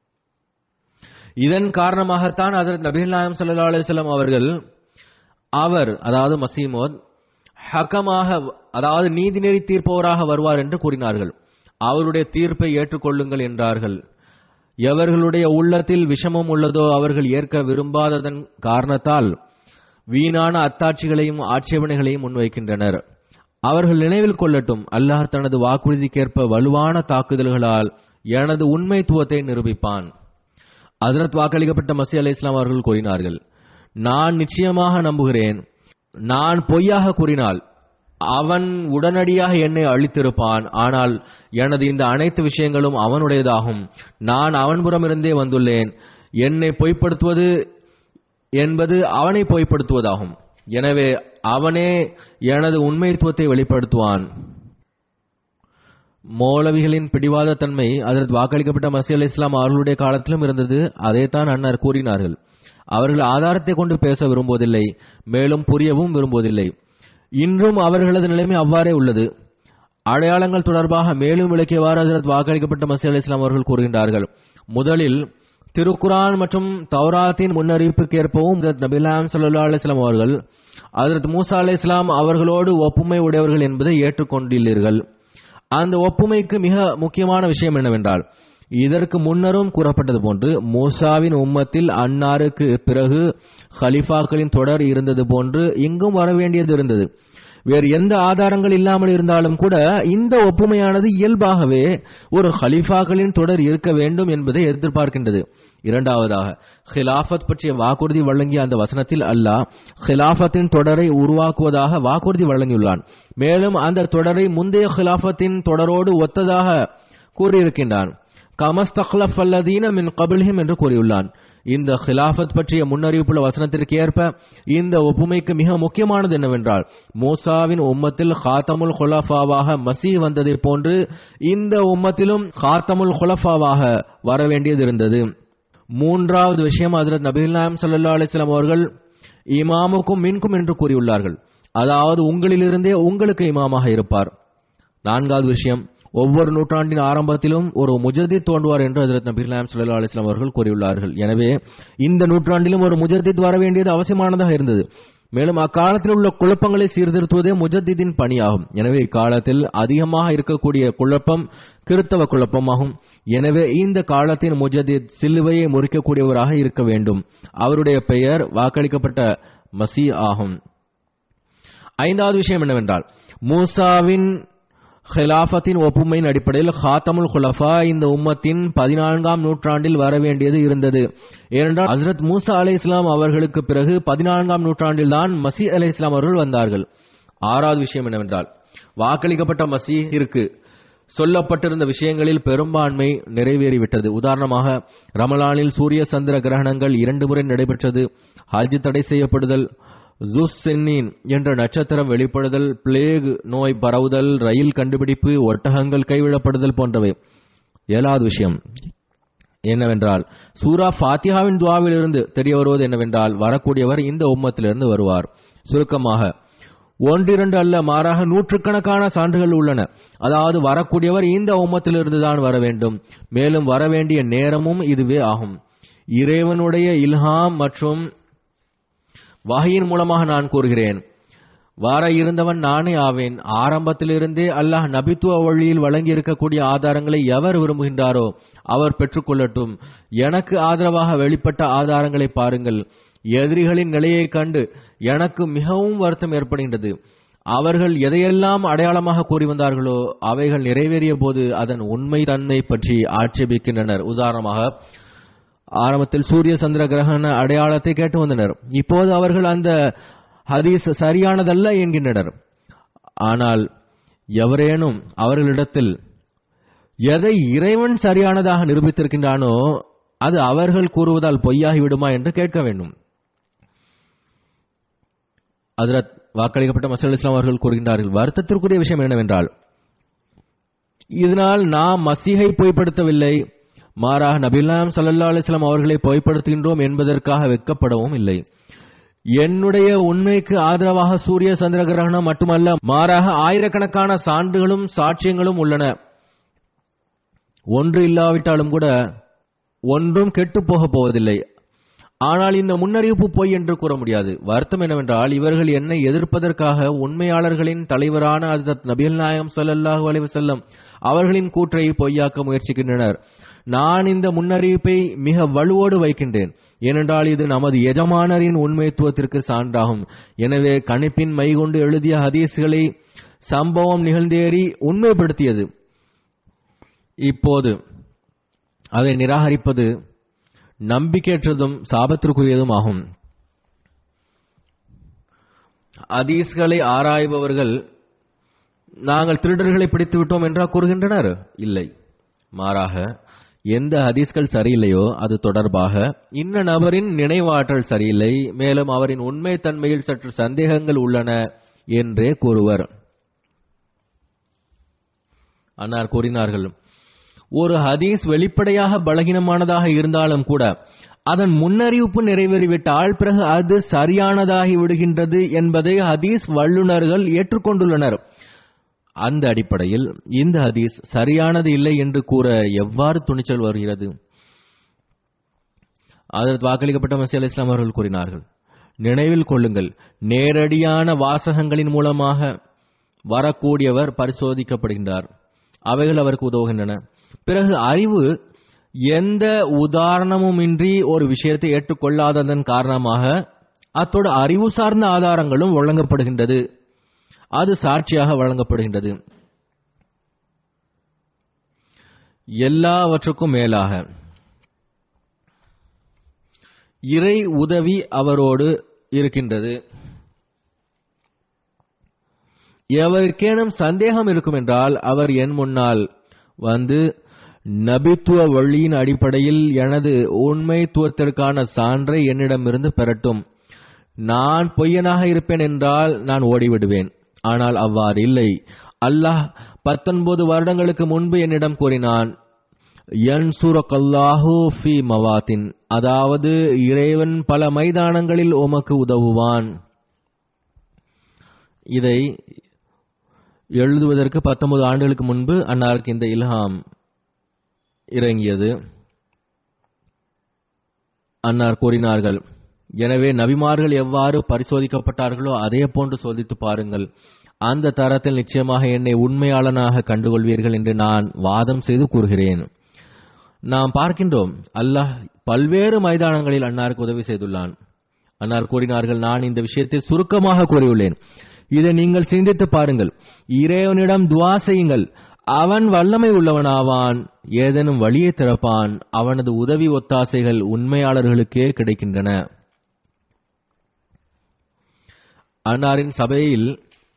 இதன் காரணமாகத்தான் ஹஜ்ரத் நபிகள் நாயகம் ஸல்லல்லாஹு அலைஹி வஸல்லம் அவர்கள் அவர் அதாவது மஸீஹ் மவ்ஊத் ஹக்கமாக, அதாவது நீதிநெறி தீர்ப்பவராக வருவார் என்று கூறினார்கள். அவருடைய தீர்ப்பை ஏற்றுக்கொள்ளுங்கள் என்றார்கள். எவர்களுடைய உள்ளத்தில் விஷமம் உள்ளதோ அவர்கள் ஏற்க விரும்பாததன் காரணத்தால் வீணான அத்தாட்சிகளையும் ஆட்சேபனைகளையும் முன்வைக்கின்றனர். அவர்கள் நினைவில் கொள்ளட்டும், அல்லாஹ் தனது வாக்குறுதிக்கேற்ப வலுவான தாக்குதல்களால் எனது உண்மைத்துவத்தை நிரூபிப்பான். ஹஜ்ரத் வாக்களிக்கப்பட்ட மஸீஹ் அலைஹிஸ்ஸலாம் அவர்கள் கூறினார்கள், நான் நிச்சயமாக நம்புகிறேன், நான் பொய்யாக கூறினால் அவன் உடனடியாக என்னை அழித்திருப்பான். ஆனால் எனது இந்த அனைத்து விஷயங்களும் அவனுடையதாகும். நான் அவன் புறமிருந்தே வந்துள்ளேன். என்னை பொய்ப்படுத்துவது என்பது அவனை பொய்ப்படுத்துவதாகும். எனவே அவனே எனது உண்மைத்துவத்தை வெளிப்படுத்துவான். மௌலவிகளின் பிடிவாத தன்மை அதற்கு வாக்களிக்கப்பட்ட மஸீஹ் அலைஹிஸ்ஸலாம் அவர்களுடைய காலத்திலும் இருந்தது. அதைத்தான் அன்னார் கூறினார்கள். அவர்கள் ஆதாரத்தை கொண்டு பேச விரும்புவதில்லை, மேலும் புரியவும் விரும்புவதில்லை. இன்றும் அவர்களது நிலைமை அவ்வாறே உள்ளது. அடையாளங்கள் தொடர்பாக மேலும் விளக்கியவாறு ஹஜ்ரத் வாக்களிக்கப்பட்ட மஸீஹ் அலைஹிஸ்ஸலாம் அவர்கள் கூறுகின்றார்கள், முதலில் திருக்குரான் மற்றும் தௌராத்தின் முன்னறிவிப்புக்கேற்பவும் நபிகள் நாயகம் ஸல்லல்லாஹு அலைஹி வஸல்லம் அவர்கள் ஹஜ்ரத் மூசா அலைஹிஸ்ஸலாம் அவர்களோடு ஒப்புமை உடையவர்கள் என்பதை ஏற்றுக்கொண்டுள்ளீர்கள். அந்த ஒப்புமைக்கு மிக முக்கியமான விஷயம் என்னவென்றால், இதற்கு முன்னரும் கூறப்பட்டது போன்று மூசாவின் உம்மத்தில் அன்னாருக்கு பிறகு ஹலிஃபாக்களின் தொடர் இருந்தது போன்று இங்கும் வரவேண்டியது இருந்தது. வேறு எந்த ஆதாரங்கள் இல்லாமல் இருந்தாலும் கூட இந்த ஒப்புமையானது இயல்பாகவே ஒரு ஹலிஃபாக்களின் தொடர் இருக்க வேண்டும் என்பதை எதிர்பார்க்கின்றது. இரண்டாவதாக, ஹிலாஃபத் பற்றிய வாக்குறுதி வழங்கிய அந்த வசனத்தில் அல்லாஹ் ஹிலாஃபத்தின் தொடரை உருவாக்குவதாக வாக்குறுதி வழங்கியுள்ளான். மேலும் அந்த தொடரை முந்தைய ஹிலாஃபத்தின் தொடரோடு ஒத்ததாக கூறியிருக்கின்றான். கமஸ்தக்லஃப் அல்லதீன மின் கபில்ஹிம் என்று கூறியுள்ளான். இந்த ஹிலாஃபத் பற்றிய முன்னறிவிப்புள்ள வசனத்திற்கு ஏற்ப இந்த ஒப்புமைக்கு மிக முக்கியமானது என்னவென்றால், மூசாவின் உம்மத்தில் ஹாத்தமுல் ஹுலஃபாவாக மஸீஹ் வந்ததை போன்று இந்த உம்மத்திலும் ஹாத்தமுல் ஹுலஃபாவாக வர வேண்டியது இருந்தது. மூன்றாவது விஷயம், ஹஜ்ரத் நபிகள் நாயகம் ஸல்லல்லாஹு அலைஹி வஸல்லம் அவர்கள் இமாமுக்கும் மின்கும் என்று கூறியுள்ளார்கள். அதாவது உங்களிலிருந்தே உங்களுக்கு இமாமாக இருப்பார். நான்காவது விஷயம், ஒவ்வொரு நூற்றாண்டின் ஆரம்பத்திலும் ஒரு முஜத்தித் தோன்றுவார் என்று ஹஜ்ரத் நபி ஸல்லல்லாஹு அலைஹி வஸல்லம் அவர்கள் கூறியுள்ளார்கள். எனவே இந்த நூற்றாண்டிலும் ஒரு முஜத்தித் வர வேண்டியது அவசியமானதாக இருந்தது. மேலும் அக்காலத்தில் உள்ள குழப்பங்களை சீர்திருத்துவதே முஜத்திதின் பணியாகும். எனவே இக்காலத்தில் அதிகமாக இருக்கக்கூடிய குழப்பம் கிறித்தவ குழப்பமாகும். எனவே இந்த காலத்தின் முஜத்தித் சிலுவையை முறிக்கக்கூடியவராக இருக்க வேண்டும். அவருடைய பெயர் வாக்களிக்கப்பட்ட மசீ ஆகும். ஐந்தாவது விஷயம் என்னவென்றால், மூசாவின் ஹிலாஃபத்தின் ஒப்புமையின் அடிப்படையில் ஹாத்தமுல் குலஃபா இந்த உம்மத்தின் பதினான்காம் நூற்றாண்டில் வரவேண்டியது இருந்தது. ஏனென்றால் ஹஜ்ரத் மூசா அலைஹிஸ்ஸலாம் அவர்களுக்கு பிறகு பதினான்காம் நூற்றாண்டில் தான் மசீ அலைஹிஸ்ஸலாம் அவர்கள் வந்தார்கள். ஆறாவது விஷயம் என்னவென்றால், வாக்களிக்கப்பட்ட மசீஹிற்கு சொல்லப்பட்டிருந்த விஷயங்களில் பெரும்பான்மை நிறைவேறிவிட்டது. உதாரணமாக, ரமலானில் சூரிய சந்திர கிரகணங்கள் இரண்டு முறை நடைபெற்றது, ஹஜ் தடை செய்யப்படுதல், ஜுஸ்ஸென்னின் என்ற நட்சத்திரம் வெளிப்படுதல், பிளேக் நோய் பரவுதல், ரயில் கண்டுபிடிப்பு, ஒட்டகங்கள் கைவிடப்படுதல் போன்றவை. ஏழாவது விஷயம் என்னவென்றால், சூரா ஃபாத்திஹாவின் துஆவிலிருந்து தெரிய வருவது என்னவென்றால், வரக்கூடியவர் இந்த உம்மத்திலிருந்து வருவார். சுருக்கமாக, ஒன்றிரண்டு அல்ல, மாறாக நூற்றுக்கணக்கான சான்றுகள் உள்ளன. அதாவது வரக்கூடியவர் இந்த உம்மத்திலிருந்து தான் வர வேண்டும். மேலும் வரவேண்டிய நேரமும் இதுவே ஆகும். இறைவனுடைய இல்ஹாம் மற்றும் வஹீயின் மூலமாக நான் கூறுகிறேன், வர இருந்தவன் நானே ஆவேன். ஆரம்பத்திலிருந்தே அல்லாஹ் நபித்துவ வழியில் வழங்கி இருக்கக்கூடிய ஆதாரங்களை எவர் விரும்புகின்றாரோ அவர் பெற்றுக்கொள்ளட்டும். எனக்கு ஆதரவாக வெளிப்பட்ட ஆதாரங்களை பாருங்கள். எதிரிகளின் நிலையை கண்டு எனக்கு மிகவும் வருத்தம் ஏற்படுகின்றது. அவர்கள் எதையெல்லாம் அடையாளமாக கூறி வந்தார்களோ அவைகள் நிறைவேறிய போது அதன் உண்மை தன்மை பற்றி ஆட்சேபிக்கின்றனர். உதாரணமாக, ஆரம்பத்தில் சூரிய சந்திர கிரகண அடையாளத்தை கேட்டு வந்தனர். இப்போது அவர்கள் அந்த ஹதீஸ் சரியானதல்ல என்கின்றனர். ஆனால் எவரேனும் அவர்களிடத்தில் எதை இறைவன் சரியானதாக நிரூபித்திருக்கின்றானோ அது அவர்கள் கூறுவதால் பொய்யாகிவிடுமா என்று கேட்க வேண்டும். ஹஜ்ரத் வாக்களிக்கப்பட்ட மசீஹ் அலைஹிஸ்ஸலாம் அவர்கள் கூறுகின்றார்கள், வருத்தத்திற்குரிய விஷயம் என்னவென்றால், இதனால் நாம் மசீஹை பொய்ப்படுத்தவில்லை, மாறாக நபிலாம் ஸல்லல்லாஹு அலைஹி வஸல்லம் அவர்களை பொய்ப்படுத்துகின்றோம் என்பதற்காக வெட்கப்படவும் இல்லை. என்னுடைய உண்மைக்கு ஆதரவாக சூரிய சந்திர கிரகணம் மட்டுமல்ல, மாறாக ஆயிரக்கணக்கான சான்றுகளும் சாட்சியங்களும் உள்ளன. ஒன்று இல்லாவிட்டாலும் கூட ஒன்றும் கெட்டு போக போவதில்லை. ஆனால் இந்த முன்னறிவிப்பு பொய் என்று கூற முடியாது. வருத்தம் என்னவென்றால், இவர்கள் என்னை எதிர்ப்பதற்காக உண்மையாளர்களின் தலைவரான ஹஜ்ரத் நபிகள் நாயகம் ஸல்லல்லாஹு அலைஹி வஸல்லம் அவர்களின் கூற்றை பொய்யாக்க முயற்சிக்கின்றனர். நான் இந்த முன்னறிவிப்பை மிக வலுவோடு வைக்கின்றேன். ஏனென்றால் இது நமது எஜமானரின் உண்மைத்துவத்திற்கு சான்றாகும். எனவே கணிப்பின் மை கொண்டு எழுதிய ஹதீஸ்களை சம்பவம் நிகழ்ந்தேறி உண்மைப்படுத்தியது. இப்போது அதை நிராகரிப்பது நம்பிக்கையற்றதும் சாபத்திற்குரியதும் ஆகும். ஹதீஸ்களை ஆராய்பவர்கள் நாங்கள் திருடர்களை பிடித்து விட்டோம் என்றா கூறுகின்றனர்? இல்லை, மாறாக எந்த ஹதீஸ்கள் சரியில்லையோ அது தொடர்பாக இன்ன நபரின் நினைவாற்றல் சரியில்லை, மேலும் அவரின் உண்மை தன்மையில் சற்று சந்தேகங்கள் உள்ளன என்றே கூறுவர். அன்னார் கூறினார்கள், ஒரு ஹதீஸ் வெளிப்படையாக பலகீனமானதாக இருந்தாலும் கூட அதன் முன்னறிவிப்பு நிறைவேறிவிட்டால் பிறகு அது சரியானதாகி விடுகின்றது என்பதை ஹதீஸ் வல்லுநர்கள் ஏற்றுக்கொண்டுள்ளனர். அந்த அடிப்படையில் இந்த ஹதீஸ் சரியானது இல்லை என்று கூற எவ்வாறு துணிச்சல் வருகிறது? அதற்கு வாக்களிக்கப்பட்ட மசீஹ் அலைஹிஸ்ஸலாம் அவர்கள் கூறினார்கள், நினைவில் கொள்ளுங்கள், நேரடியான வாசகங்களின் மூலமாக வரக்கூடியவர் பரிசோதிக்கப்படுகின்றார். அவைகள் அவருக்கு உதவுகின்றன. பிறகு அறிவு எந்த உதாரணமுமின்றி ஒரு விஷயத்தை ஏற்றுக்கொள்ளாததன் காரணமாக அத்தோடு அறிவு சார்ந்த ஆதாரங்களும் வழங்கப்படுகின்றது. அது சாட்சியாக வழங்கப்படுகின்றது. எல்லாவற்றுக்கும் மேலாக இறை உதவி அவரோடு இருக்கின்றது. எவருக்கேனும் சந்தேகம் இருக்கும் என்றால் அவர் என் முன்னால் வந்து நபித்துவ வழியின் அடிப்படையில் எனது உண்மைத்துவத்திற்கான சான்றை என்னிடமிருந்து பெறட்டும். நான் பொய்யனாக இருப்பேன் என்றால் நான் ஓடிவிடுவேன். ஆனால் அவ்வாறு இல்லை. அல்லாஹ் பத்தொன்பது வருடங்களுக்கு முன்பு என்னிடம் கூறினான், யன்சுரக்கல்லாஹு ஃபி மவாத்தின், அதாவது இறைவன் பல மைதானங்களில் உமக்கு உதவுவான். இதை எழுதுவதற்கு பத்தொன்பது ஆண்டுகளுக்கு முன்பு அன்னாருக்கு இந்த இல்ஹாம் இறங்கியது. அன்னார் கூறினார்கள், எனவே நபிமார்கள் எவ்வாறு பரிசோதிக்கப்பட்டார்களோ அதே போன்று சோதித்து பாருங்கள். அந்த தரத்தில் நிச்சயமாக என்னை உண்மையாளனாக கண்டுகொள்வீர்கள் என்று நான் வாதம் செய்து கூறுகிறேன். நாம் பார்க்கின்றோம், அல்லாஹ் பல்வேறு மைதானங்களில் அன்னாருக்கு உதவி செய்துள்ளான். அன்னார் கூறினார்கள், நான் இந்த விஷயத்தை சுருக்கமாக கூறியுள்ளேன். இதை நீங்கள் சிந்தித்து பாருங்கள். இறைவனிடம் துஆ செய்யுங்கள், அவன் வல்லமை உள்ளவனாவான், ஏதேனும் வழியை திறப்பான். அவனது உதவி ஒத்தாசைகள் உண்மையாளர்களுக்கே கிடைக்கின்றன. அன்னாரின் சபையில்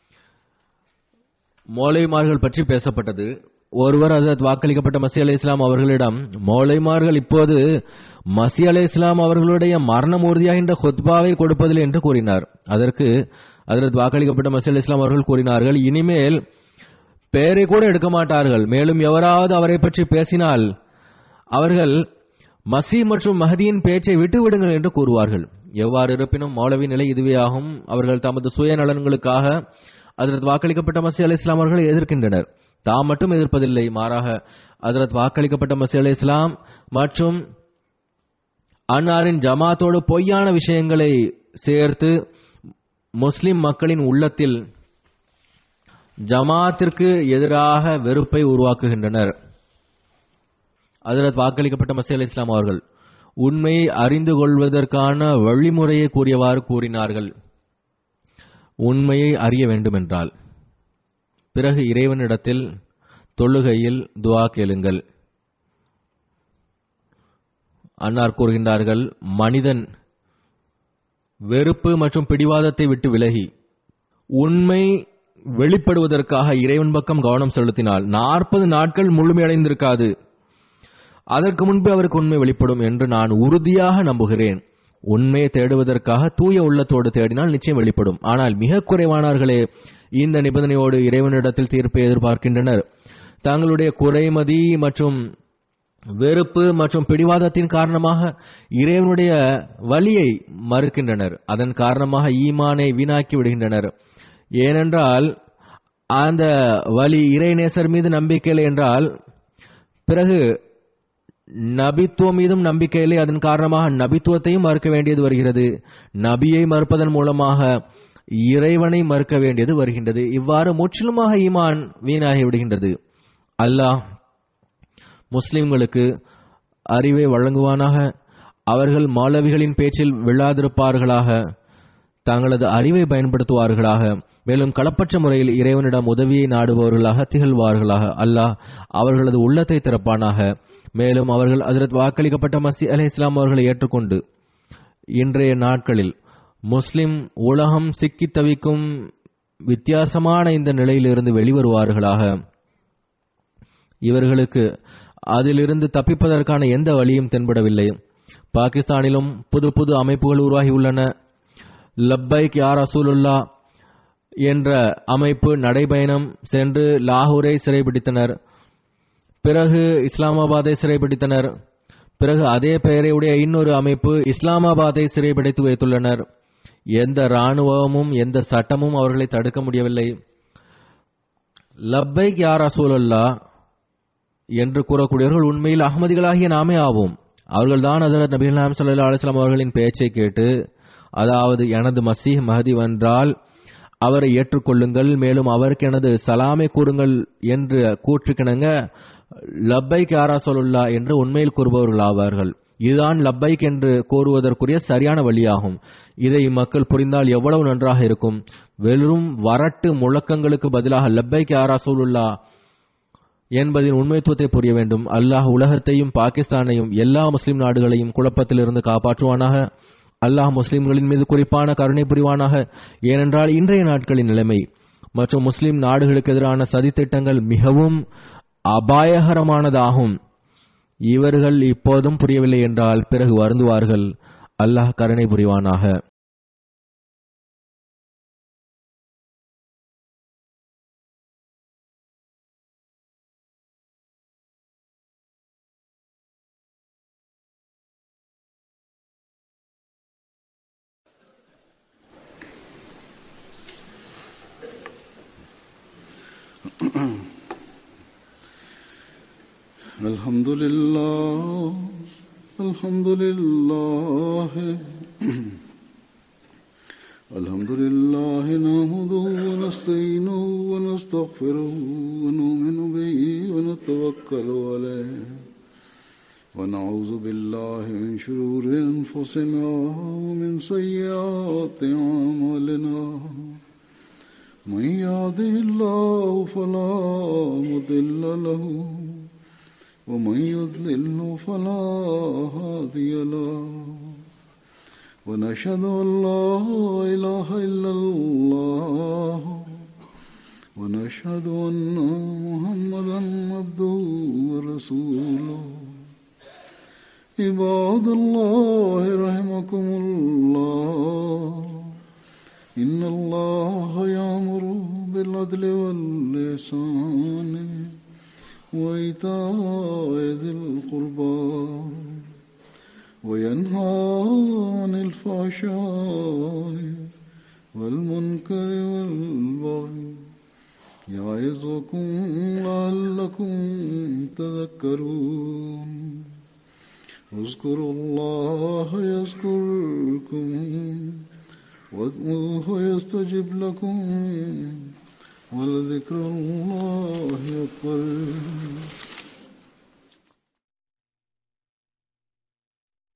மௌலைமார்கள் பற்றி பேசப்பட்டது. ஒருவர் ஹஜ்ரத் வாக்களிக்கப்பட்ட மஸீஹ் அலைஹிஸ்ஸலாம் அவர்களிடம், மௌலைமார்கள் இப்போது மஸீஹ் அலைஹிஸ்ஸலாம் அவர்களுடைய மரணம் உறுதியாகின்ற ஹுத்பாவை கொடுப்பதில்லை என்று கூறினார். அதற்கு ஹஜ்ரத் வாக்களிக்கப்பட்ட மஸீஹ் அலைஹிஸ்ஸலாம் அவர்கள் கூறினார்கள், இனிமேல் பெயரை கூட எடுக்க மாட்டார்கள். மேலும் எவராவது அவரை பற்றி பேசினால் அவர்கள் மஸீஹ் மற்றும் மஹதியின் பேச்சை விட்டுவிடுங்கள் என்று கூறுவார்கள். எவ்வாறு இருப்பினும் மௌலவி நிலை இதுவே ஆகும். அவர்கள் தமது சுய நலன்களுக்காக ஹஜ்ரத் வாக்களிக்கப்பட்ட மஸீஹ் அலைஹிஸ்ஸலாம் அவர்களை எதிர்க்கின்றனர். தாம் மட்டும் எதிர்ப்பதில்லை, மாறாக ஹஜ்ரத் வாக்களிக்கப்பட்ட மஸீஹ் அலைஹிஸ்ஸலாம் மற்றும் அன்னாரின் ஜமாத்தோடு பொய்யான விஷயங்களை சேர்த்து முஸ்லிம் மக்களின் உள்ளத்தில் ஜமாத்திற்கு எதிராக வெறுப்பை உருவாக்குகின்றனர். ஹஜ்ரத் வாக்களிக்கப்பட்ட மஸீஹ் அலைஹிஸ்ஸலாம் அவர்கள் உண்மையை அறிந்து கொள்வதற்கான வழிமுறையை கூறியவாறு கூறினார்கள். உண்மையை அறிய வேண்டுமென்றால் பிறகு இறைவனிடத்தில் தொழுகையில் துஆ கேளுங்கள். அன்னார் கூறுகின்றார்கள், மனிதன் வெறுப்பு மற்றும் பிடிவாதத்தை விட்டு விலகி உண்மை வெளிப்படுவதற்காக இறைவன் பக்கம் கவனம் செலுத்தினால் நாற்பது நாட்கள் முழுமையடைந்திருக்காது. அதற்கு முன்பு அவருக்கு உண்மை வெளிப்படும் என்று நான் உறுதியாக நம்புகிறேன். உண்மையை தேடுவதற்காக தூய உள்ளத்தோடு தேடினால் நிச்சயம் வெளிப்படும். ஆனால் மிக குறைவானவர்களே இந்த நிபந்தனையோடு இறைவனிடத்தில் தீர்ப்பை எதிர்பார்க்கின்றனர். தங்களுடைய குறைமதி மற்றும் வெறுப்பு மற்றும் பிடிவாதத்தின் காரணமாக இறைவனுடைய வலியை மறுக்கின்றனர். அதன் காரணமாக ஈமானை வீணாக்கி விடுகின்றனர். ஏனென்றால் அந்த வலி இறைநேசர் மீது நம்பிக்கை இல்லை என்றால் பிறகு நபித்துவம் மீதும் நம்பிக்கை இல்லை. அதன் காரணமாக நபித்துவத்தையும் மறுக்க வேண்டியது வருகிறது. நபியை மறுப்பதன் மூலமாக இறைவனை மறுக்க வேண்டியது வருகின்றது. இவ்வாறு முற்றிலுமாக ஈமான் வீணாகி விடுகின்றது. அல்லாஹ் முஸ்லிம்களுக்கு அறிவை வழங்குவானாக. அவர்கள் மௌலவிகளின் பேச்சில் விழாதிருப்பார்களாக, தங்களது அறிவை பயன்படுத்துவார்களாக, மேலும் களப்பற்ற முறையில் இறைவனிடம் உதவியை நாடுபவர்களாக திகழ்வார்களாக. அல்லாஹ் அவர்களது உள்ளத்தை திறப்பானாக. மேலும் அவர்கள் ஹஜ்ரத் வாக்களிக்கப்பட்ட மஸீஹ் அலைஹிஸ்ஸலாம் அவர்களை ஏற்றுக்கொண்டு இன்றைய நாட்களில் முஸ்லிம் உலகம் சிக்கி தவிக்கும் வித்தியாசமான இந்த நிலையிலிருந்து வெளிவருவார்களாக. இவர்களுக்கு அதிலிருந்து தப்பிப்பதற்கான எந்த வழியும் தென்படவில்லை. பாகிஸ்தானிலும் புது புது அமைப்புகள் உருவாகியுள்ளன. லப்பைக் யா ரசூலுல்லாஹ் என்ற அமைப்பு நடைபயணம் சென்று லாகூரை சிறைபிடித்தனர். பிறகு இஸ்லாமாபாத்தை சிறைபிடித்தனர். பிறகு அதே பெயரை உடைய இன்னொரு அமைப்பு இஸ்லாமாபாத்தை சிறைபிடித்து வைத்துள்ளனர். எந்த இராணுவமும் எந்த சட்டமும் அவர்களை தடுக்க முடியவில்லை. லப்பைக் யா ரசூலுல்லாஹ் என்று கூறக்கூடியவர்கள் உண்மையில் அஹ்மதிகளாகிய நாமே ஆவோம். அவர்கள்தான் ஹஜ்ரத் நபிகள் நாயகம் ஸல்லல்லாஹு அலைஹி வஸல்லம் அவர்களின் பேச்சை கேட்டு, அதாவது எனது மஸீஹ் மஹதி வென்றால் அவரை ஏற்றுக்கொள்ளுங்கள், மேலும் அவருக்கு எனது சலாமை கூறுங்கள் என்று கூற்றுக்கிணங்க லப்பைக் யா ரசூலுல்லாஹ் என்று உண்மையில் கூறுபவர்கள் ஆவார்கள். இதுதான் லப்பைக் என்று கூறுவதற்குரிய சரியான வழியாகும். இதை மக்கள் புரிந்தால் எவ்வளவு நன்றாக இருக்கும். வெறும் வரட்டு முழக்கங்களுக்கு பதிலாக லப்பைக் யா ரசூலுல்லாஹ் என்பதின் உண்மைத்துவத்தை புரிய வேண்டும். அல்லாஹ் உலகத்தையும் பாகிஸ்தானையும் எல்லா முஸ்லிம் நாடுகளையும் குழப்பத்திலிருந்து காப்பாற்றுவானாக. அல்லாஹ் முஸ்லிம்களின் மீது குறிப்பான கருணை புரிவானாக. ஏனென்றால் இன்றைய நாட்களின் நிலைமை மற்றும் முஸ்லிம் நாடுகளுக்கு எதிரான சதித்திட்டங்கள் மிகவும் அபாயகரமானதாகும். இவர்கள் இப்போதும் புரியவில்லை என்றால் பிறகு வருந்துவார்கள். அல்லாஹ் கருணை புரிவானாக. الحمد لله الحمد لله الحمد لله نحمده ونستعينه ونستغفره ونؤمن به ونتوكل عليه ونعوذ بالله من شرور أنفسنا ومن سيئات أعمالنا من يهده الله فلا مضل له ومن يضلل فلا هادي له ونشهد أن لا إله إلا الله ونشهد أن محمدا عبده ورسوله عباد الله رحمكم الله إن الله يأمر بالعدل والإحسان وإيتاء ذي القربى وينهى عن الفحشاء والمنكر والبغي يعظكم لعلكم تذكرون اذكروا الله يذكركم وادعوه يستجب لكم ولذكر الله أكبر.